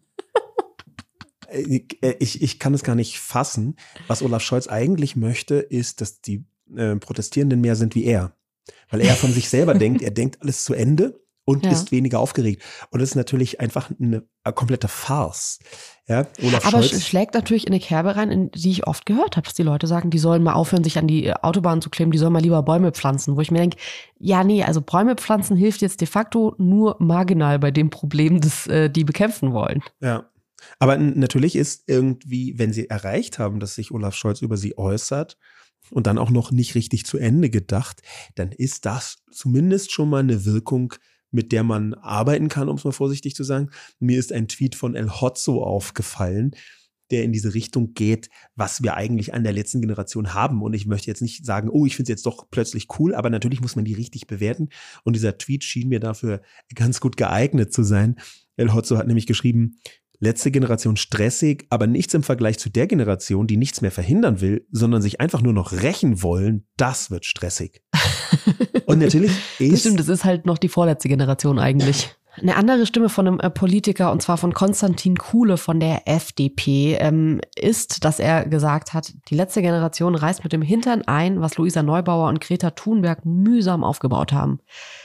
Ich, ich kann es gar nicht fassen. Was Olaf Scholz eigentlich möchte, ist, dass die äh, Protestierenden mehr sind wie er. Weil er von sich selber denkt, er denkt alles zu Ende und ja. ist weniger aufgeregt. Und das ist natürlich einfach eine, eine komplette Farce. Ja, Olaf Aber Scholz es schlägt natürlich in eine Kerbe rein, in die ich oft gehört habe, dass die Leute sagen, die sollen mal aufhören, sich an die Autobahn zu kleben, die sollen mal lieber Bäume pflanzen. Wo ich mir denke, ja, nee, also Bäume pflanzen hilft jetzt de facto nur marginal bei dem Problem, das äh, die bekämpfen wollen. Ja. Aber natürlich ist irgendwie, wenn sie erreicht haben, dass sich Olaf Scholz über sie äußert und dann auch noch nicht richtig zu Ende gedacht, dann ist das zumindest schon mal eine Wirkung, mit der man arbeiten kann, um es mal vorsichtig zu sagen. Mir ist ein Tweet von El Hotzo aufgefallen, der in diese Richtung geht, was wir eigentlich an der letzten Generation haben. Und ich möchte jetzt nicht sagen, oh, ich finde es jetzt doch plötzlich cool, aber natürlich muss man die richtig bewerten. Und dieser Tweet schien mir dafür ganz gut geeignet zu sein. El Hotzo hat nämlich geschrieben, letzte Generation stressig, aber nichts im Vergleich zu der Generation, die nichts mehr verhindern will, sondern sich einfach nur noch rächen wollen, das wird stressig. Und natürlich ist... Das stimmt, das ist halt noch die vorletzte Generation eigentlich. Eine andere Stimme von einem äh, Politiker, und zwar von Konstantin Kuhle von der F D P, ähm, ist, dass er gesagt hat, die letzte Generation reißt mit dem Hintern ein, was Luisa Neubauer und Greta Thunberg mühsam aufgebaut haben.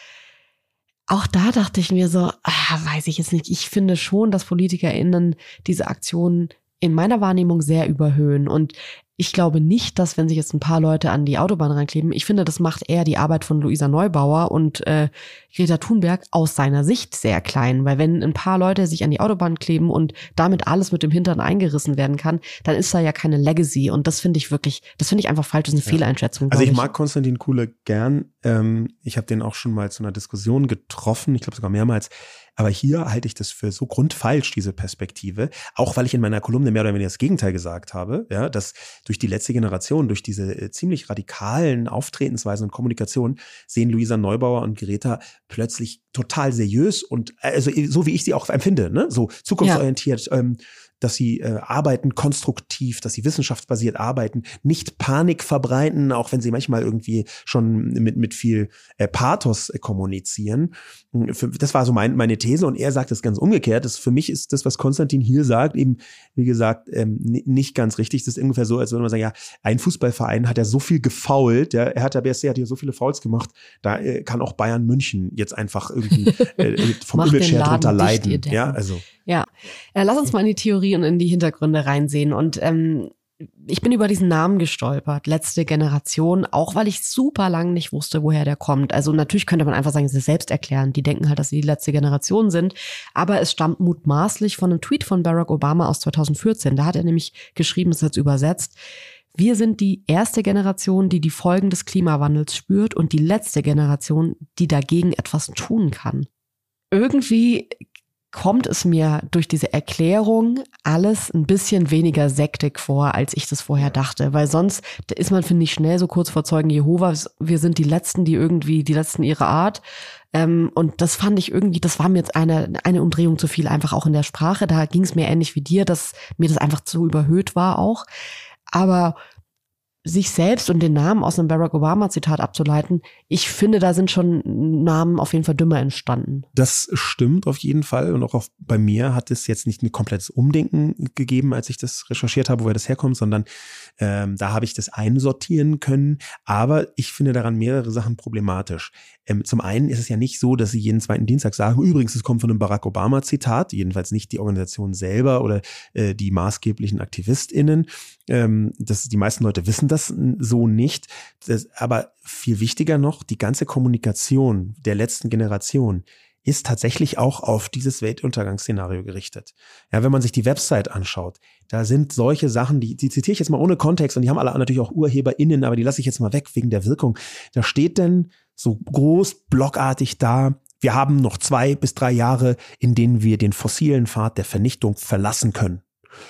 Auch da dachte ich mir so, ah, weiß ich jetzt nicht. Ich finde schon, dass PolitikerInnen diese Aktionen in meiner Wahrnehmung sehr überhöhen. Und ich glaube nicht, dass, wenn sich jetzt ein paar Leute an die Autobahn rankleben, ich finde, das macht eher die Arbeit von Luisa Neubauer und äh, Greta Thunberg aus seiner Sicht sehr klein. Weil wenn ein paar Leute sich an die Autobahn kleben und damit alles mit dem Hintern eingerissen werden kann, dann ist da ja keine Legacy. Und das finde ich wirklich, das finde ich einfach falsch, das ist eine ja. Fehleinschätzung. Also ich, ich mag Konstantin Kuhle gern. Ähm, ich habe den auch schon mal zu einer Diskussion getroffen, ich glaube sogar mehrmals. Aber hier halte ich das für so grundfalsch, diese Perspektive. Auch weil ich in meiner Kolumne mehr oder weniger das Gegenteil gesagt habe, ja, dass durch die letzte Generation, durch diese äh, ziemlich radikalen Auftretensweisen und Kommunikation sehen Luisa Neubauer und Greta plötzlich total seriös und also so wie ich sie auch empfinde, ne, so zukunftsorientiert, ja. ähm, dass sie äh, arbeiten konstruktiv, dass sie wissenschaftsbasiert arbeiten, nicht Panik verbreiten, auch wenn sie manchmal irgendwie schon mit mit viel äh, Pathos äh, kommunizieren. Das war so mein, meine These und er sagt es ganz umgekehrt. Das, für mich ist das, was Konstantin hier sagt, eben, wie gesagt, ähm, nicht ganz richtig. Das ist ungefähr so, als würde man sagen, ja, ein Fußballverein hat ja so viel gefoult, ja, er hat ja B S C hat ja so viele Fouls gemacht, da äh, kann auch Bayern München jetzt einfach irgendwie äh, vom Image her drunter leiden. Ja, also. Ja, äh, lass uns mal in die Theorie und in die Hintergründe reinsehen. Und ähm, ich bin über diesen Namen gestolpert, letzte Generation, auch weil ich super lang nicht wusste, woher der kommt. Also natürlich könnte man einfach sagen, es ist selbsterklärend. Die denken halt, dass sie die letzte Generation sind. Aber es stammt mutmaßlich von einem Tweet von Barack Obama aus zweitausendvierzehn. Da hat er nämlich geschrieben, ist jetzt übersetzt: Wir sind die erste Generation, die die Folgen des Klimawandels spürt und die letzte Generation, die dagegen etwas tun kann. Irgendwie kommt es mir durch diese Erklärung alles ein bisschen weniger sektig vor, als ich das vorher dachte. Weil sonst ist man, finde ich, schnell so kurz vor Zeugen Jehovas. Wir sind die Letzten, die irgendwie, die Letzten ihrer Art. Ähm, und das fand ich irgendwie, das war mir jetzt eine, eine Umdrehung zu viel, einfach auch in der Sprache. Da ging es mir ähnlich wie dir, dass mir das einfach zu überhöht war auch. Aber sich selbst und den Namen aus einem Barack Obama-Zitat abzuleiten, ich finde, da sind schon Namen auf jeden Fall dümmer entstanden. Das stimmt auf jeden Fall und auch auf, bei mir hat es jetzt nicht ein komplettes Umdenken gegeben, als ich das recherchiert habe, woher das herkommt, sondern ähm, da habe ich das einsortieren können, aber ich finde daran mehrere Sachen problematisch. Ähm, zum einen ist es ja nicht so, dass sie jeden zweiten Dienstag sagen, übrigens, es kommt von einem Barack Obama-Zitat, jedenfalls nicht die Organisation selber oder äh, die maßgeblichen AktivistInnen. Ähm, das, die meisten Leute wissen das so nicht. Das, aber viel wichtiger noch, die ganze Kommunikation der letzten Generation ist tatsächlich auch auf dieses Weltuntergangsszenario gerichtet. Ja, wenn man sich die Website anschaut, da sind solche Sachen, die, die zitiere ich jetzt mal ohne Kontext und die haben alle natürlich auch UrheberInnen, aber die lasse ich jetzt mal weg wegen der Wirkung. Da steht denn so groß blockartig da, wir haben noch zwei bis drei Jahre, in denen wir den fossilen Pfad der Vernichtung verlassen können.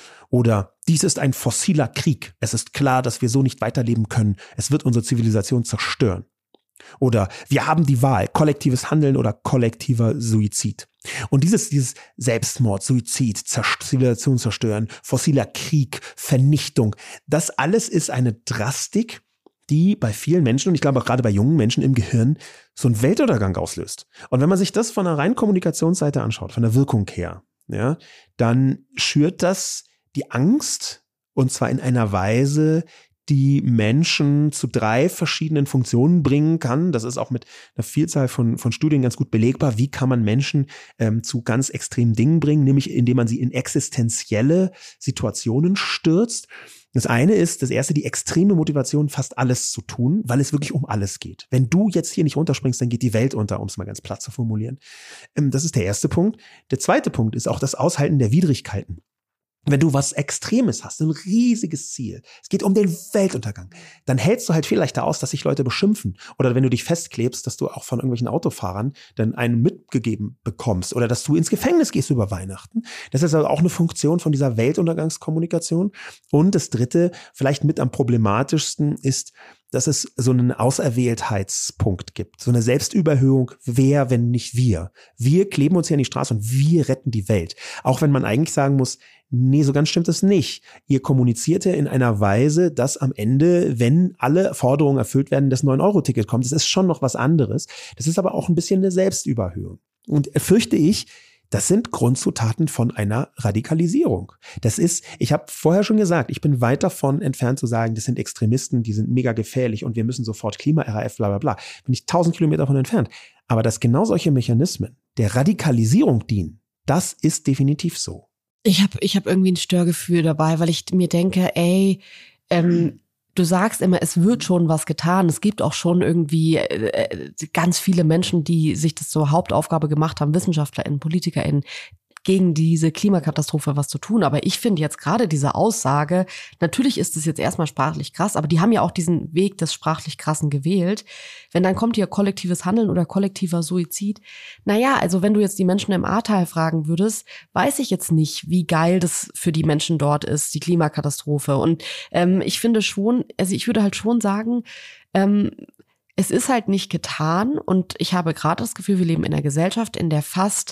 Oder dies ist ein fossiler Krieg. Es ist klar, dass wir so nicht weiterleben können. Es wird unsere Zivilisation zerstören. Oder wir haben die Wahl, kollektives Handeln oder kollektiver Suizid. Und dieses, dieses Selbstmord, Suizid, Zerst- Zivilisation zerstören, fossiler Krieg, Vernichtung, das alles ist eine Drastik, die bei vielen Menschen und ich glaube auch gerade bei jungen Menschen im Gehirn so einen Weltuntergang auslöst. Und wenn man sich das von einer reinen Kommunikationsseite anschaut, von der Wirkung her, ja, dann schürt das die Angst und zwar in einer Weise, die Menschen zu drei verschiedenen Funktionen bringen kann. Das ist auch mit einer Vielzahl von, von Studien ganz gut belegbar. Wie kann man Menschen ähm, zu ganz extremen Dingen bringen, nämlich indem man sie in existenzielle Situationen stürzt. Das eine ist, das erste, die extreme Motivation, fast alles zu tun, weil es wirklich um alles geht. Wenn du jetzt hier nicht runterspringst, dann geht die Welt unter, um es mal ganz platt zu formulieren. Ähm, das ist der erste Punkt. Der zweite Punkt ist auch das Aushalten der Widrigkeiten. Wenn du was Extremes hast, ein riesiges Ziel, es geht um den Weltuntergang, dann hältst du halt viel leichter aus, dass sich Leute beschimpfen. Oder wenn du dich festklebst, dass du auch von irgendwelchen Autofahrern dann einen mitgegeben bekommst. Oder dass du ins Gefängnis gehst über Weihnachten. Das ist also auch eine Funktion von dieser Weltuntergangskommunikation. Und das dritte, vielleicht mit am problematischsten, ist, dass es so einen Auserwähltheitspunkt gibt, so eine Selbstüberhöhung, wer, wenn nicht wir. Wir kleben uns hier an die Straße und wir retten die Welt. Auch wenn man eigentlich sagen muss, nee, so ganz stimmt es nicht. Ihr kommuniziert ja in einer Weise, dass am Ende, wenn alle Forderungen erfüllt werden, das neun Euro Ticket kommt. Das ist schon noch was anderes. Das ist aber auch ein bisschen eine Selbstüberhöhung. Und fürchte ich, das sind Grundzutaten von einer Radikalisierung. Das ist, ich habe vorher schon gesagt, ich bin weit davon entfernt zu sagen, das sind Extremisten, die sind mega gefährlich und wir müssen sofort Klima-R A F, bla bla bla. Bin ich tausend Kilometer davon entfernt. Aber dass genau solche Mechanismen der Radikalisierung dienen, das ist definitiv so. Ich habe ich hab irgendwie ein Störgefühl dabei, weil ich mir denke, ey, ähm, du sagst immer, es wird schon was getan. Es gibt auch schon irgendwie äh, ganz viele Menschen, die sich das zur Hauptaufgabe gemacht haben, WissenschaftlerInnen, PolitikerInnen, gegen diese Klimakatastrophe was zu tun. Aber ich finde jetzt gerade diese Aussage, natürlich ist es jetzt erstmal sprachlich krass, aber die haben ja auch diesen Weg des sprachlich Krassen gewählt. Wenn dann kommt hier kollektives Handeln oder kollektiver Suizid. Naja, also wenn du jetzt die Menschen im Ahrtal fragen würdest, weiß ich jetzt nicht, wie geil das für die Menschen dort ist, die Klimakatastrophe. Und ähm, ich finde schon, also ich würde halt schon sagen, ähm, es ist halt nicht getan. Und ich habe gerade das Gefühl, wir leben in einer Gesellschaft, in der fast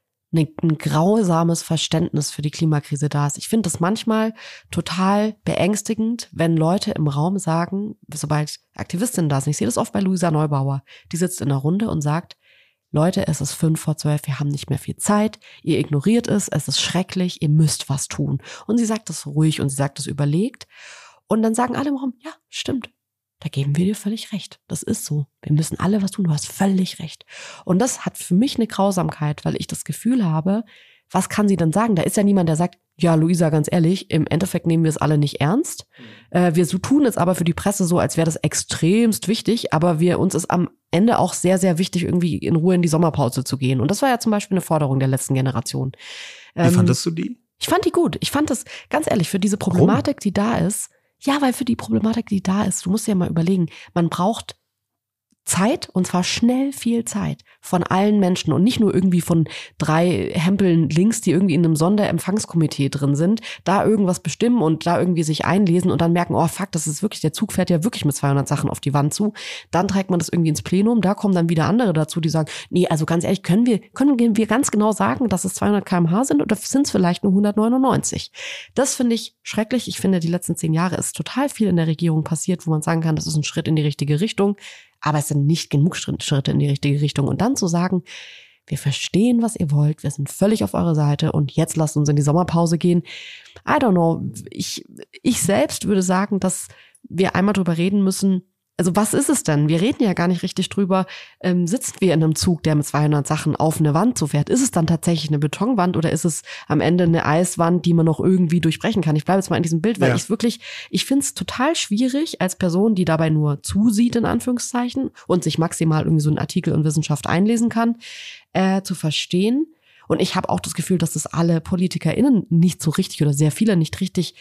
ein grausames Verständnis für die Klimakrise da ist. Ich finde das manchmal total beängstigend, wenn Leute im Raum sagen, sobald Aktivistinnen da sind, ich sehe das oft bei Luisa Neubauer, die sitzt in einer Runde und sagt, Leute, es ist fünf vor zwölf, wir haben nicht mehr viel Zeit, ihr ignoriert es, es ist schrecklich, ihr müsst was tun. Und sie sagt das ruhig und sie sagt das überlegt. Und dann sagen alle im Raum, ja, stimmt. Da geben wir dir völlig recht. Das ist so. Wir müssen alle was tun. Du hast völlig recht. Und das hat für mich eine Grausamkeit, weil ich das Gefühl habe, was kann sie denn sagen? Da ist ja niemand, der sagt, ja, Luisa, ganz ehrlich, im Endeffekt nehmen wir es alle nicht ernst. Äh, wir so tun es aber für die Presse so, als wäre das extremst wichtig. Aber wir uns ist am Ende auch sehr, sehr wichtig, irgendwie in Ruhe in die Sommerpause zu gehen. Und das war ja zum Beispiel eine Forderung der letzten Generation. Ähm, Wie fandest du die? Ich fand die gut. Ich fand das, ganz ehrlich, für diese Problematik, die da ist, ja, weil für die Problematik, die da ist, du musst dir ja mal überlegen, man braucht Zeit, und zwar schnell viel Zeit von allen Menschen und nicht nur irgendwie von drei Hempeln links, die irgendwie in einem Sonderempfangskomitee drin sind, da irgendwas bestimmen und da irgendwie sich einlesen und dann merken, oh fuck, das ist wirklich, der Zug fährt ja wirklich mit zweihundert Sachen auf die Wand zu. Dann trägt man das irgendwie ins Plenum, da kommen dann wieder andere dazu, die sagen, nee, also ganz ehrlich, können wir, können wir ganz genau sagen, dass es zweihundert Kilometer pro Stunde sind oder sind es vielleicht nur hundertneunundneunzig? Das finde ich schrecklich. Ich finde, die letzten zehn Jahre ist total viel in der Regierung passiert, wo man sagen kann, das ist ein Schritt in die richtige Richtung. Aber es sind nicht genug Schritte in die richtige Richtung. Und dann zu sagen, wir verstehen, was ihr wollt, wir sind völlig auf eurer Seite und jetzt lasst uns in die Sommerpause gehen. I don't know. Ich, ich selbst würde sagen, dass wir einmal drüber reden müssen, also was ist es denn? Wir reden ja gar nicht richtig drüber. Ähm, sitzen wir in einem Zug, der mit zweihundert Sachen auf eine Wand zufährt? Ist es dann tatsächlich eine Betonwand oder ist es am Ende eine Eiswand, die man noch irgendwie durchbrechen kann? Ich bleibe jetzt mal in diesem Bild, weil ja. ich wirklich, ich finde es total schwierig als Person, die dabei nur zusieht, in Anführungszeichen, und sich maximal irgendwie so einen Artikel in Wissenschaft einlesen kann, äh, zu verstehen. Und ich habe auch das Gefühl, dass das alle PolitikerInnen nicht so richtig oder sehr viele nicht richtig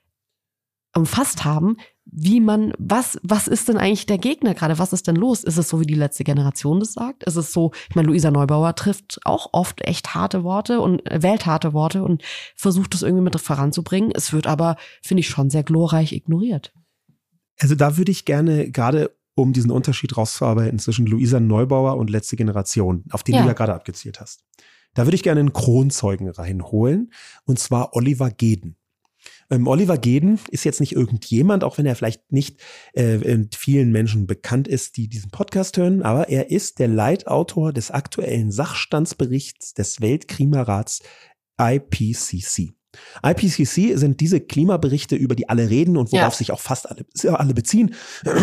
umfasst haben, wie man, was, was ist denn eigentlich der Gegner gerade? Was ist denn los? Ist es so, wie die letzte Generation das sagt? Ist es so, ich meine, Luisa Neubauer trifft auch oft echt harte Worte und äh, wählt harte Worte und versucht das irgendwie mit voranzubringen. Es wird aber, finde ich, schon sehr glorreich ignoriert. Also da würde ich gerne gerade, um diesen Unterschied rauszuarbeiten zwischen Luisa Neubauer und letzte Generation, auf den ja. du ja gerade abgezielt hast. Da würde ich gerne einen Kronzeugen reinholen, und zwar Oliver Geden. Ähm, Oliver Geden ist jetzt nicht irgendjemand, auch wenn er vielleicht nicht äh, vielen Menschen bekannt ist, die diesen Podcast hören, aber er ist der Leitautor des aktuellen Sachstandsberichts des Weltklimarats I P C C. I P C C sind diese Klimaberichte, über die alle reden und worauf ja. sich auch fast alle, alle beziehen.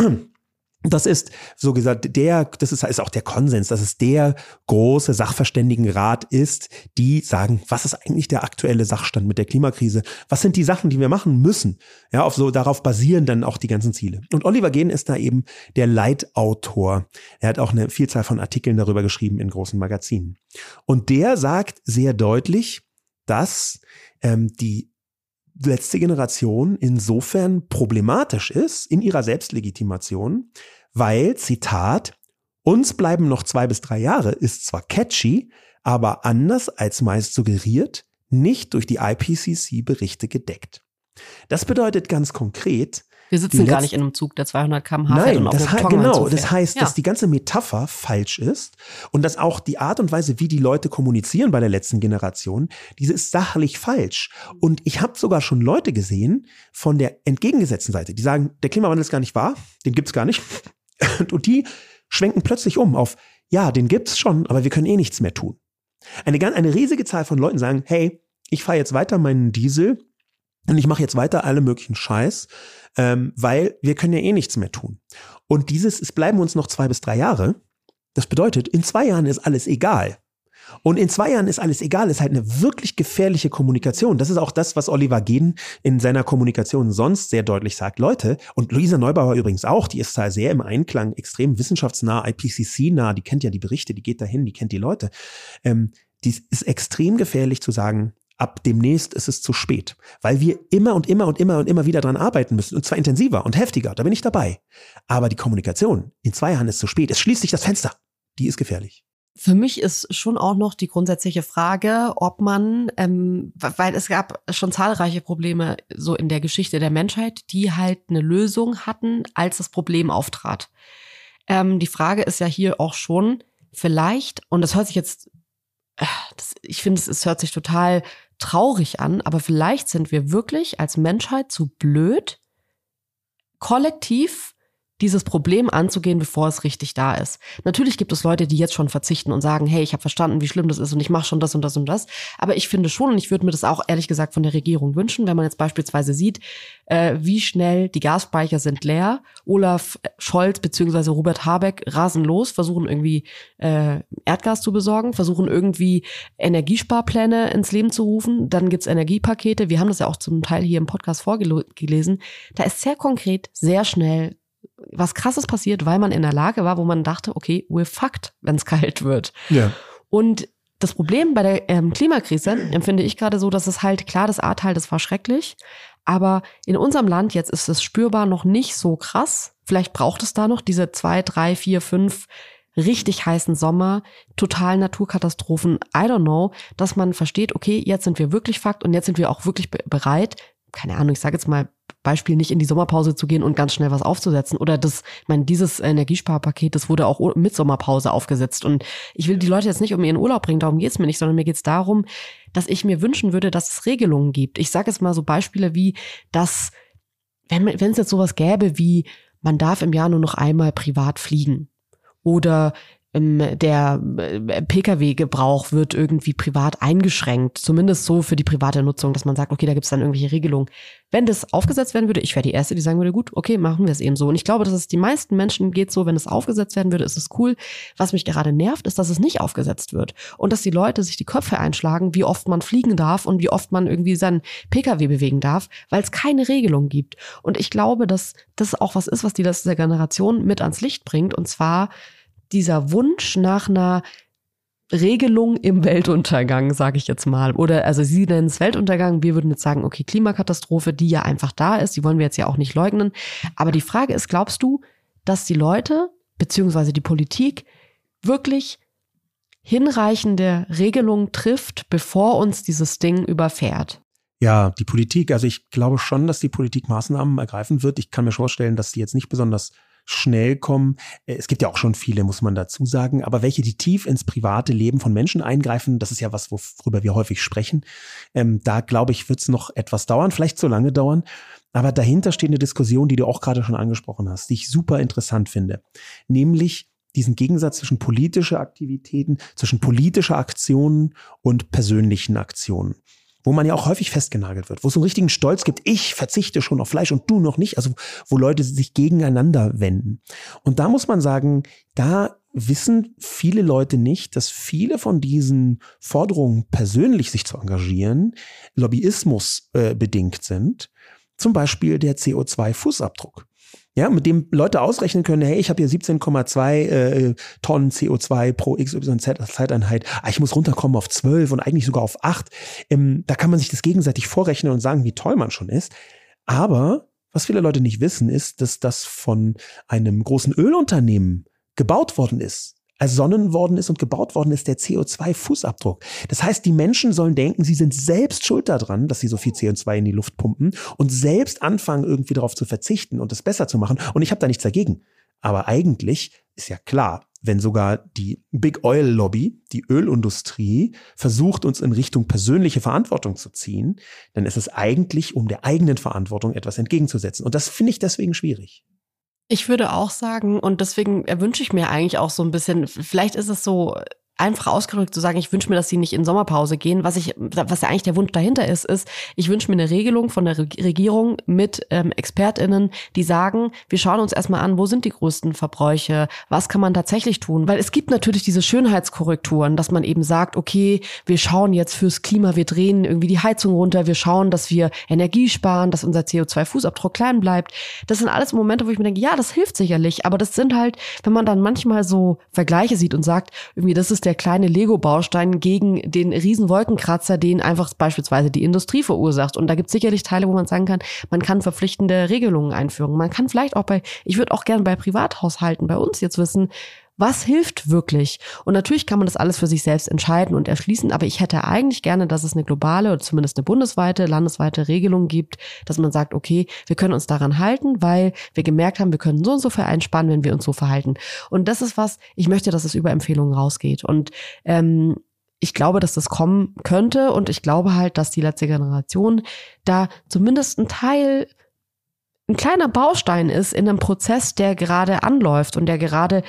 Das ist, so gesagt, der, das ist, ist auch der Konsens, dass es der große Sachverständigenrat ist, die sagen, was ist eigentlich der aktuelle Sachstand mit der Klimakrise? Was sind die Sachen, die wir machen müssen? Ja, auf so, darauf basieren dann auch die ganzen Ziele. Und Oliver Geden ist da eben der Leitautor. Er hat auch eine Vielzahl von Artikeln darüber geschrieben in großen Magazinen. Und der sagt sehr deutlich, dass ähm, die letzte Generation insofern problematisch ist in ihrer Selbstlegitimation, weil, Zitat, uns bleiben noch zwei bis drei Jahre, ist zwar catchy, aber anders als meist suggeriert, nicht durch die I P C C-Berichte gedeckt. Das bedeutet ganz konkret, wir sitzen gar nicht in einem Zug, der zweihundert Kilometer pro Stunde fährt und auf das eine he- genau, das fährt. heißt, ja. dass die ganze Metapher falsch ist und dass auch die Art und Weise, wie die Leute kommunizieren bei der letzten Generation, diese ist sachlich falsch. Und ich habe sogar schon Leute gesehen von der entgegengesetzten Seite, die sagen, der Klimawandel ist gar nicht wahr, den gibt's gar nicht. Und die schwenken plötzlich um auf, ja, den gibt's schon, aber wir können eh nichts mehr tun. Eine, eine riesige Zahl von Leuten sagen, hey, ich fahre jetzt weiter meinen Diesel und ich mache jetzt weiter alle möglichen Scheiß, ähm, weil wir können ja eh nichts mehr tun. Und dieses, es bleiben uns noch zwei bis drei Jahre. Das bedeutet, in zwei Jahren ist alles egal. Und in zwei Jahren ist alles egal, ist halt eine wirklich gefährliche Kommunikation. Das ist auch das, was Oliver Geden in seiner Kommunikation sonst sehr deutlich sagt. Leute, und Luisa Neubauer übrigens auch, die ist da sehr im Einklang, extrem wissenschaftsnah, I P C C-nah, die kennt ja die Berichte, die geht dahin, die kennt die Leute. Ähm, die ist extrem gefährlich zu sagen, ab demnächst ist es zu spät, weil wir immer und immer und immer und immer wieder dran arbeiten müssen, und zwar intensiver und heftiger, da bin ich dabei. Aber die Kommunikation, in zwei Jahren ist zu spät, es schließt sich das Fenster, die ist gefährlich. Für mich ist schon auch noch die grundsätzliche Frage, ob man, ähm, weil es gab schon zahlreiche Probleme so in der Geschichte der Menschheit, die halt eine Lösung hatten, als das Problem auftrat. Ähm, die Frage ist ja hier auch schon, vielleicht, und das hört sich jetzt, äh, das, ich finde, es, es hört sich total traurig an, aber vielleicht sind wir wirklich als Menschheit zu blöd, kollektiv dieses Problem anzugehen, bevor es richtig da ist. Natürlich gibt es Leute, die jetzt schon verzichten und sagen, hey, ich habe verstanden, wie schlimm das ist und ich mache schon das und das und das. Aber ich finde schon, und ich würde mir das auch ehrlich gesagt von der Regierung wünschen, wenn man jetzt beispielsweise sieht, äh, wie schnell die Gasspeicher sind leer. Olaf Scholz bzw. Robert Habeck rasen los, versuchen irgendwie äh, Erdgas zu besorgen, versuchen irgendwie Energiesparpläne ins Leben zu rufen. Dann gibt's Energiepakete. Wir haben das ja auch zum Teil hier im Podcast vorgelesen. Da ist sehr konkret, sehr schnell was Krasses passiert, weil man in der Lage war, wo man dachte, okay, we're fucked, wenn es kalt wird. Ja. Und das Problem bei der ähm, Klimakrise empfinde ich gerade so, dass es halt, klar, das Ahrtal, das war schrecklich, aber in unserem Land jetzt ist es spürbar noch nicht so krass. Vielleicht braucht es da noch diese zwei, drei, vier, fünf richtig heißen Sommer, total Naturkatastrophen, I don't know, dass man versteht, okay, jetzt sind wir wirklich fucked und jetzt sind wir auch wirklich be- bereit, keine Ahnung, ich sage jetzt mal Beispiel, nicht in die Sommerpause zu gehen und ganz schnell was aufzusetzen. Oder das, ich meine, dieses Energiesparpaket, das wurde auch mit Sommerpause aufgesetzt. Und ich will die Leute jetzt nicht um ihren Urlaub bringen, darum geht's mir nicht, sondern mir geht's darum, dass ich mir wünschen würde, dass es Regelungen gibt. Ich sage jetzt mal so Beispiele wie, dass, wenn wenn es jetzt sowas gäbe wie, man darf im Jahr nur noch einmal privat fliegen. Oder der P K W-Gebrauch wird irgendwie privat eingeschränkt, zumindest so für die private Nutzung, dass man sagt, okay, da gibt es dann irgendwelche Regelungen. Wenn das aufgesetzt werden würde, ich wäre die Erste, die sagen würde, gut, okay, machen wir es eben so. Und ich glaube, dass es die meisten Menschen geht so, wenn es aufgesetzt werden würde, ist es cool. Was mich gerade nervt, ist, dass es nicht aufgesetzt wird und dass die Leute sich die Köpfe einschlagen, wie oft man fliegen darf und wie oft man irgendwie seinen P K W bewegen darf, weil es keine Regelung gibt. Und ich glaube, dass das auch was ist, was die letzte Generation mit ans Licht bringt, und zwar dieser Wunsch nach einer Regelung im Weltuntergang, sage ich jetzt mal. Oder, also Sie nennen es Weltuntergang, wir würden jetzt sagen, okay, Klimakatastrophe, die ja einfach da ist, die wollen wir jetzt ja auch nicht leugnen. Aber die Frage ist, glaubst du, dass die Leute, beziehungsweise die Politik, wirklich hinreichende Regelungen trifft, bevor uns dieses Ding überfährt? Ja, die Politik, also ich glaube schon, dass die Politik Maßnahmen ergreifen wird. Ich kann mir vorstellen, dass die jetzt nicht besonders schnell kommen. Es gibt ja auch schon viele, muss man dazu sagen, aber welche, die tief ins private Leben von Menschen eingreifen, das ist ja was, worüber wir häufig sprechen. Ähm, da, glaube ich, wird es noch etwas dauern, vielleicht so lange dauern. Aber dahinter steht eine Diskussion, die du auch gerade schon angesprochen hast, die ich super interessant finde. Nämlich diesen Gegensatz zwischen politischer Aktivitäten, zwischen politischer Aktionen und persönlichen Aktionen. Wo man ja auch häufig festgenagelt wird, wo es so einen richtigen Stolz gibt, ich verzichte schon auf Fleisch und du noch nicht, also wo Leute sich gegeneinander wenden. Und da muss man sagen, da wissen viele Leute nicht, dass viele von diesen Forderungen, persönlich sich zu engagieren, Lobbyismus äh, bedingt sind. Zum Beispiel der C O zwei Fußabdruck. Ja, mit dem Leute ausrechnen können, hey, ich habe hier siebzehn Komma zwei äh, Tonnen C O zwei pro X Y Z-Zeiteinheit. Ah, ich muss runterkommen auf zwölf und eigentlich sogar auf acht. Ähm, da kann man sich das gegenseitig vorrechnen und sagen, wie toll man schon ist. Aber was viele Leute nicht wissen, ist, dass das von einem großen Ölunternehmen gebaut worden ist. Ersonnen worden ist und gebaut worden ist der C O zwei Fußabdruck. Das heißt, die Menschen sollen denken, sie sind selbst schuld daran, dass sie so viel C O zwei in die Luft pumpen und selbst anfangen, irgendwie darauf zu verzichten und es besser zu machen. Und ich habe da nichts dagegen. Aber eigentlich ist ja klar, wenn sogar die Big Oil Lobby, die Ölindustrie, versucht, uns in Richtung persönliche Verantwortung zu ziehen, dann ist es eigentlich, um der eigenen Verantwortung etwas entgegenzusetzen. Und das finde ich deswegen schwierig. Ich würde auch sagen, und deswegen wünsche ich mir eigentlich auch so ein bisschen, vielleicht ist es so einfach ausgedrückt zu sagen, ich wünsche mir, dass sie nicht in Sommerpause gehen. Was ich, was ja eigentlich der Wunsch dahinter ist, ist, ich wünsche mir eine Regelung von der Regierung mit ähm, ExpertInnen, die sagen, wir schauen uns erstmal an, wo sind die größten Verbräuche, was kann man tatsächlich tun? Weil es gibt natürlich diese Schönheitskorrekturen, dass man eben sagt, okay, wir schauen jetzt fürs Klima, wir drehen irgendwie die Heizung runter, wir schauen, dass wir Energie sparen, dass unser C O zwei Fußabdruck klein bleibt. Das sind alles Momente, wo ich mir denke, ja, das hilft sicherlich, aber das sind halt, wenn man dann manchmal so Vergleiche sieht und sagt, irgendwie, das ist der kleine Lego-Baustein gegen den riesen Wolkenkratzer, den einfach beispielsweise die Industrie verursacht. Und da gibt es sicherlich Teile, wo man sagen kann, man kann verpflichtende Regelungen einführen. Man kann vielleicht auch bei, ich würde auch gerne bei Privathaushalten bei uns jetzt wissen, was hilft wirklich? Und natürlich kann man das alles für sich selbst entscheiden und erschließen, aber ich hätte eigentlich gerne, dass es eine globale oder zumindest eine bundesweite, landesweite Regelung gibt, dass man sagt, okay, wir können uns daran halten, weil wir gemerkt haben, wir können so und so viel einsparen, wenn wir uns so verhalten. Und das ist was, ich möchte, dass es über Empfehlungen rausgeht. Und ähm, ich glaube, dass das kommen könnte und ich glaube halt, dass die letzte Generation da zumindest ein Teil ein kleiner Baustein ist in einem Prozess, der gerade anläuft und der gerade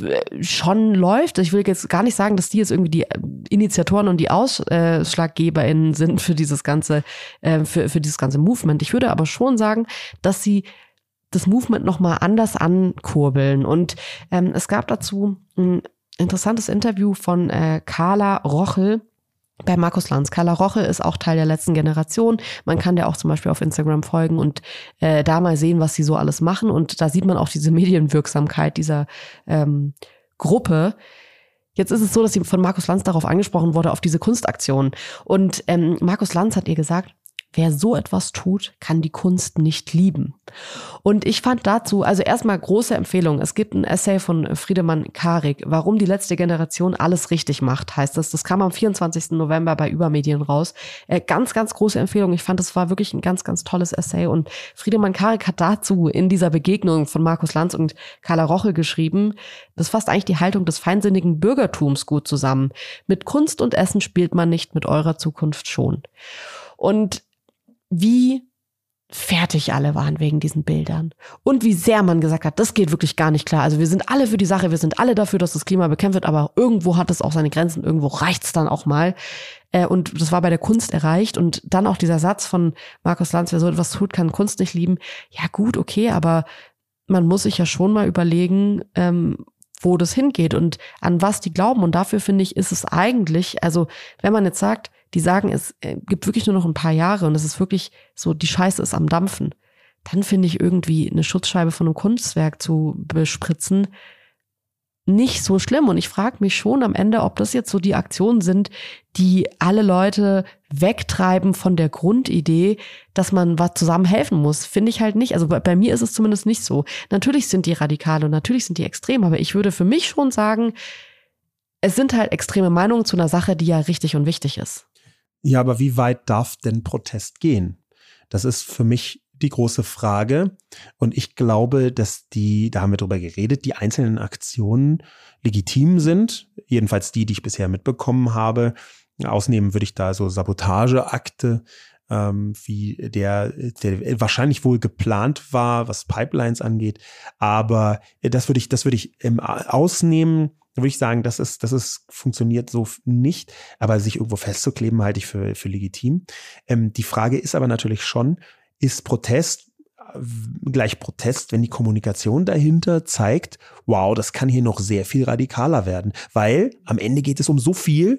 schon läuft. Ich will jetzt gar nicht sagen, dass die jetzt irgendwie die Initiatoren und die AusschlaggeberInnen sind für dieses ganze, für, für dieses ganze Movement. Ich würde aber schon sagen, dass sie das Movement nochmal anders ankurbeln. Und ähm, es gab dazu ein interessantes Interview von äh, Carla Rochel bei Markus Lanz. Carla Roche ist auch Teil der letzten Generation. Man kann der auch zum Beispiel auf Instagram folgen und äh, da mal sehen, was sie so alles machen. Und da sieht man auch diese Medienwirksamkeit dieser ähm, Gruppe. Jetzt ist es so, dass sie von Markus Lanz darauf angesprochen wurde, auf diese Kunstaktion. Und ähm, Markus Lanz hat ihr gesagt, wer so etwas tut, kann die Kunst nicht lieben. Und ich fand dazu, also erstmal große Empfehlung. Es gibt ein Essay von Friedemann Karik, warum die letzte Generation alles richtig macht, heißt das. Das kam am vierundzwanzigsten November bei Übermedien raus. Äh, ganz, ganz große Empfehlung. Ich fand, das war wirklich ein ganz, ganz tolles Essay. Und Friedemann Karik hat dazu in dieser Begegnung von Markus Lanz und Carla Rochel geschrieben, das fasst eigentlich die Haltung des feinsinnigen Bürgertums gut zusammen. Mit Kunst und Essen spielt man nicht, mit eurer Zukunft schon. Und wie fertig alle waren wegen diesen Bildern. Und wie sehr man gesagt hat, das geht wirklich gar nicht klar. Also wir sind alle für die Sache, wir sind alle dafür, dass das Klima bekämpft wird, aber irgendwo hat es auch seine Grenzen, irgendwo reicht's dann auch mal. Und das war bei der Kunst erreicht. Und dann auch dieser Satz von Markus Lanz, wer so etwas tut, kann Kunst nicht lieben. Ja gut, okay, aber man muss sich ja schon mal überlegen, ähm, wo das hingeht und an was die glauben. Und dafür finde ich, ist es eigentlich, also wenn man jetzt sagt, die sagen, es gibt wirklich nur noch ein paar Jahre und es ist wirklich so, die Scheiße ist am Dampfen, dann finde ich irgendwie eine Schutzscheibe von einem Kunstwerk zu bespritzen nicht so schlimm. Und ich frage mich schon am Ende, ob das jetzt so die Aktionen sind, die alle Leute wegtreiben von der Grundidee, dass man was zusammen helfen muss. Finde ich halt nicht. Also bei, bei mir ist es zumindest nicht so. Natürlich sind die radikal und natürlich sind die extrem, aber ich würde für mich schon sagen, es sind halt extreme Meinungen zu einer Sache, die ja richtig und wichtig ist. Ja, aber wie weit darf denn Protest gehen? Das ist für mich die große Frage. Und ich glaube, dass die, da haben wir drüber geredet, die einzelnen Aktionen legitim sind. Jedenfalls die, die ich bisher mitbekommen habe. Ausnehmen würde ich da so Sabotageakte, ähm, wie der, der wahrscheinlich wohl geplant war, was Pipelines angeht. Aber das würde ich, das würde ich ähm, ausnehmen. Da würde ich sagen, das ist, das ist, funktioniert so nicht. Aber sich irgendwo festzukleben, halte ich für, für legitim. Ähm, die Frage ist aber natürlich schon, ist Protest gleich Protest, wenn die Kommunikation dahinter zeigt, wow, das kann hier noch sehr viel radikaler werden, weil am Ende geht es um so viel.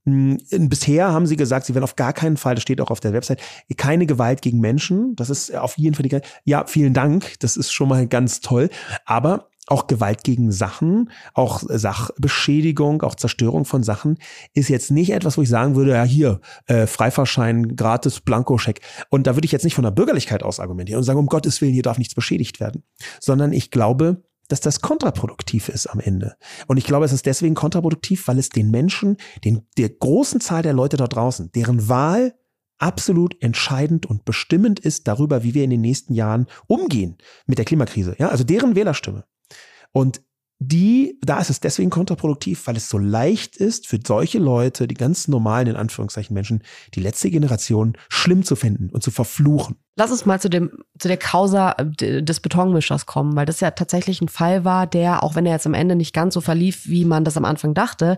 Bisher haben sie gesagt, sie werden auf gar keinen Fall, das steht auch auf der Website, keine Gewalt gegen Menschen. Das ist auf jeden Fall die, ja, vielen Dank, das ist schon mal ganz toll. Aber auch Gewalt gegen Sachen, auch Sachbeschädigung, auch Zerstörung von Sachen ist jetzt nicht etwas, wo ich sagen würde, ja hier, äh, Freifahrschein, gratis, Blankoscheck. Und da würde ich jetzt nicht von der Bürgerlichkeit aus argumentieren und sagen, um Gottes Willen, hier darf nichts beschädigt werden. Sondern ich glaube, dass das kontraproduktiv ist am Ende. Und ich glaube, es ist deswegen kontraproduktiv, weil es den Menschen, den, der großen Zahl der Leute da draußen, deren Wahl absolut entscheidend und bestimmend ist darüber, wie wir in den nächsten Jahren umgehen mit der Klimakrise. Ja, also deren Wählerstimme. Und die, da ist es deswegen kontraproduktiv, weil es so leicht ist für solche Leute, die ganz normalen, in Anführungszeichen Menschen, die letzte Generation schlimm zu finden und zu verfluchen. Lass uns mal zu dem, zu der Causa des Betonmischers kommen, weil das ja tatsächlich ein Fall war, der, auch wenn er jetzt am Ende nicht ganz so verlief, wie man das am Anfang dachte,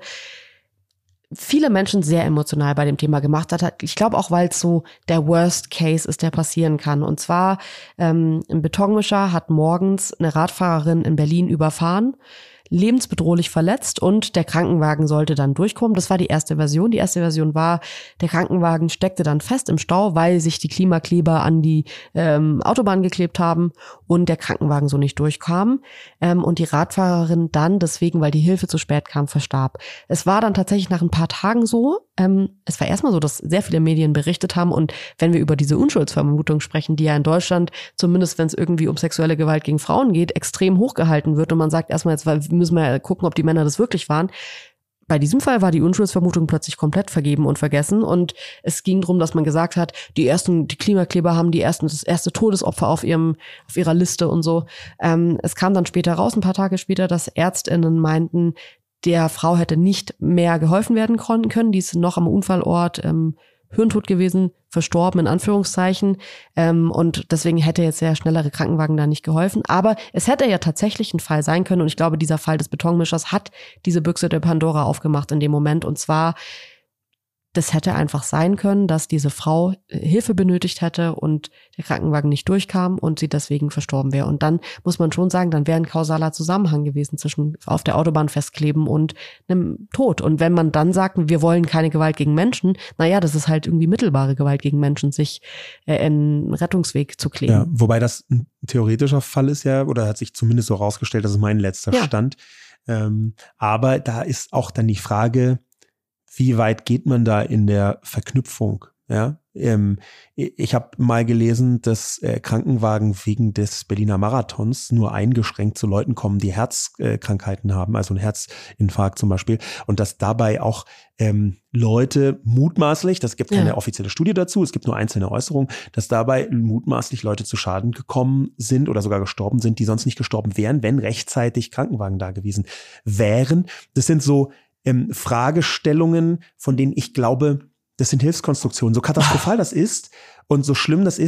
viele Menschen sehr emotional bei dem Thema gemacht hat. Ich glaube auch, weil es so der Worst Case ist, der passieren kann. Und zwar ähm, ein Betonmischer hat morgens eine Radfahrerin in Berlin überfahren, lebensbedrohlich verletzt und der Krankenwagen sollte dann durchkommen. Das war die erste Version. Die erste Version war, der Krankenwagen steckte dann fest im Stau, weil sich die Klimakleber an die ähm, Autobahn geklebt haben und der Krankenwagen so nicht durchkam. Ähm, und die Radfahrerin dann deswegen, weil die Hilfe zu spät kam, verstarb. Es war dann tatsächlich nach ein paar Tagen so, ähm, es war erstmal so, dass sehr viele Medien berichtet haben und wenn wir über diese Unschuldsvermutung sprechen, die ja in Deutschland, zumindest wenn es irgendwie um sexuelle Gewalt gegen Frauen geht, extrem hochgehalten wird und man sagt erstmal, jetzt müssen wir gucken, ob die Männer das wirklich waren. Bei diesem Fall war die Unschuldsvermutung plötzlich komplett vergeben und vergessen und es ging darum, dass man gesagt hat, die ersten, die Klimakleber haben die ersten, das erste Todesopfer auf ihrem, auf ihrer Liste und so. Ähm, es kam dann später raus, ein paar Tage später, dass ÄrztInnen meinten, der Frau hätte nicht mehr geholfen werden können. Die ist noch am Unfallort ähm, hirntot gewesen, verstorben in Anführungszeichen. Ähm, und deswegen hätte jetzt der schnellere Krankenwagen da nicht geholfen. Aber es hätte ja tatsächlich ein Fall sein können. Und ich glaube, dieser Fall des Betonmischers hat diese Büchse der Pandora aufgemacht in dem Moment. Und zwar, das hätte einfach sein können, dass diese Frau Hilfe benötigt hätte und der Krankenwagen nicht durchkam und sie deswegen verstorben wäre. Und dann muss man schon sagen, dann wäre ein kausaler Zusammenhang gewesen zwischen auf der Autobahn festkleben und einem Tod. Und wenn man dann sagt, wir wollen keine Gewalt gegen Menschen, naja, das ist halt irgendwie mittelbare Gewalt gegen Menschen, sich äh, in einen Rettungsweg zu kleben. Ja, wobei das ein theoretischer Fall ist ja, oder hat sich zumindest so rausgestellt, das ist mein letzter ja. Stand. Ähm, aber da ist auch dann die Frage, wie weit geht man da in der Verknüpfung? Ja, ähm, ich habe mal gelesen, dass äh, Krankenwagen wegen des Berliner Marathons nur eingeschränkt zu Leuten kommen, die Herzkrankheiten haben, also ein Herzinfarkt zum Beispiel, und dass dabei auch ähm, Leute mutmaßlich, das gibt keine ja. offizielle Studie dazu, es gibt nur einzelne Äußerungen, dass dabei mutmaßlich Leute zu Schaden gekommen sind oder sogar gestorben sind, die sonst nicht gestorben wären, wenn rechtzeitig Krankenwagen da gewesen wären. Das sind so ähm, Fragestellungen, von denen ich glaube, das sind Hilfskonstruktionen. So katastrophal das ist und so schlimm das ist,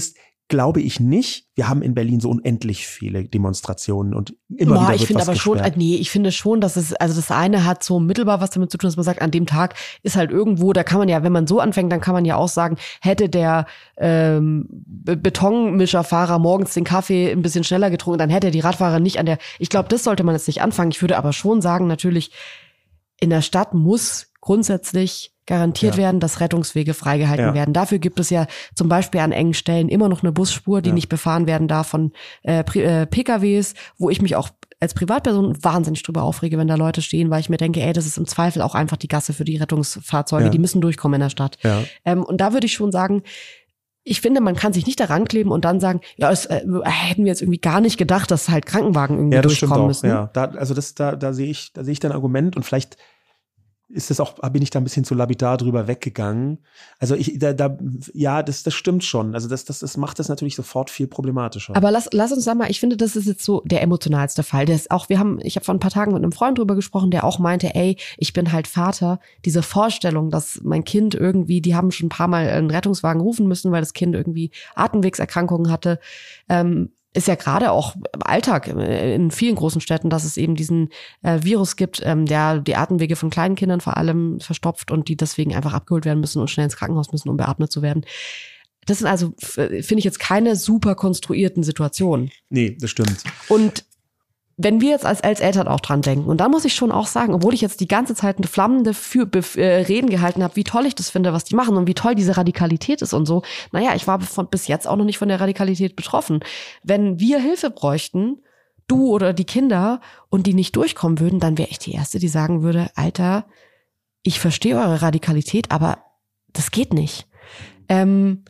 glaube ich nicht. Wir haben in Berlin so unendlich viele Demonstrationen und immer Boah, wieder wird ich finde was aber schon, gesperrt. nee, ich finde schon, dass es, also das eine hat so mittelbar was damit zu tun, dass man sagt, an dem Tag ist halt irgendwo, da kann man ja, wenn man so anfängt, dann kann man ja auch sagen, hätte der ähm, Be- Betonmischerfahrer morgens den Kaffee ein bisschen schneller getrunken, dann hätte er die Radfahrer nicht an der, ich glaube, das sollte man jetzt nicht anfangen. Ich würde aber schon sagen, natürlich, in der Stadt muss grundsätzlich garantiert Ja. werden, dass Rettungswege freigehalten Ja. werden. Dafür gibt es ja zum Beispiel an engen Stellen immer noch eine Busspur, die Ja. nicht befahren werden darf von äh, Pri- äh, P K Ws, wo ich mich auch als Privatperson wahnsinnig drüber aufrege, wenn da Leute stehen, weil ich mir denke, ey, das ist im Zweifel auch einfach die Gasse für die Rettungsfahrzeuge, Ja. die müssen durchkommen in der Stadt. Ja. Ähm, und da würde ich schon sagen, ich finde, man kann sich nicht daran kleben und dann sagen, ja, es, äh, hätten wir jetzt irgendwie gar nicht gedacht, dass halt Krankenwagen irgendwie Ja, das stimmt durchkommen auch. müssen. Ja, da, also das, da, da sehe ich, da sehe ich dein Argument und vielleicht ist das auch, bin ich da ein bisschen zu lapidar drüber weggegangen. Also ich, da, da, ja, das, das stimmt schon. Also das, das, das macht das natürlich sofort viel problematischer. Aber lass, lass uns da mal, ich finde, das ist jetzt so der emotionalste Fall. Der ist auch, wir haben, ich habe vor ein paar Tagen mit einem Freund drüber gesprochen, der auch meinte, ey, ich bin halt Vater. Diese Vorstellung, dass mein Kind irgendwie, die haben schon ein paar Mal einen Rettungswagen rufen müssen, weil das Kind irgendwie Atemwegserkrankungen hatte, ähm, ist ja gerade auch im Alltag in vielen großen Städten, dass es eben diesen äh, Virus gibt, ähm, der die Atemwege von kleinen Kindern vor allem verstopft und die deswegen einfach abgeholt werden müssen und schnell ins Krankenhaus müssen, um beatmet zu werden. Das sind also, f- finde ich jetzt keine super konstruierten Situationen. Nee, das stimmt. Und wenn wir jetzt als, als Eltern auch dran denken, und da muss ich schon auch sagen, obwohl ich jetzt die ganze Zeit eine flammende für, Bef- äh, Reden gehalten habe, wie toll ich das finde, was die machen und wie toll diese Radikalität ist und so. Naja, ich war von, bis jetzt auch noch nicht von der Radikalität betroffen. Wenn wir Hilfe bräuchten, du oder die Kinder, und die nicht durchkommen würden, dann wäre ich die Erste, die sagen würde, Alter, ich verstehe eure Radikalität, aber das geht nicht. Ähm,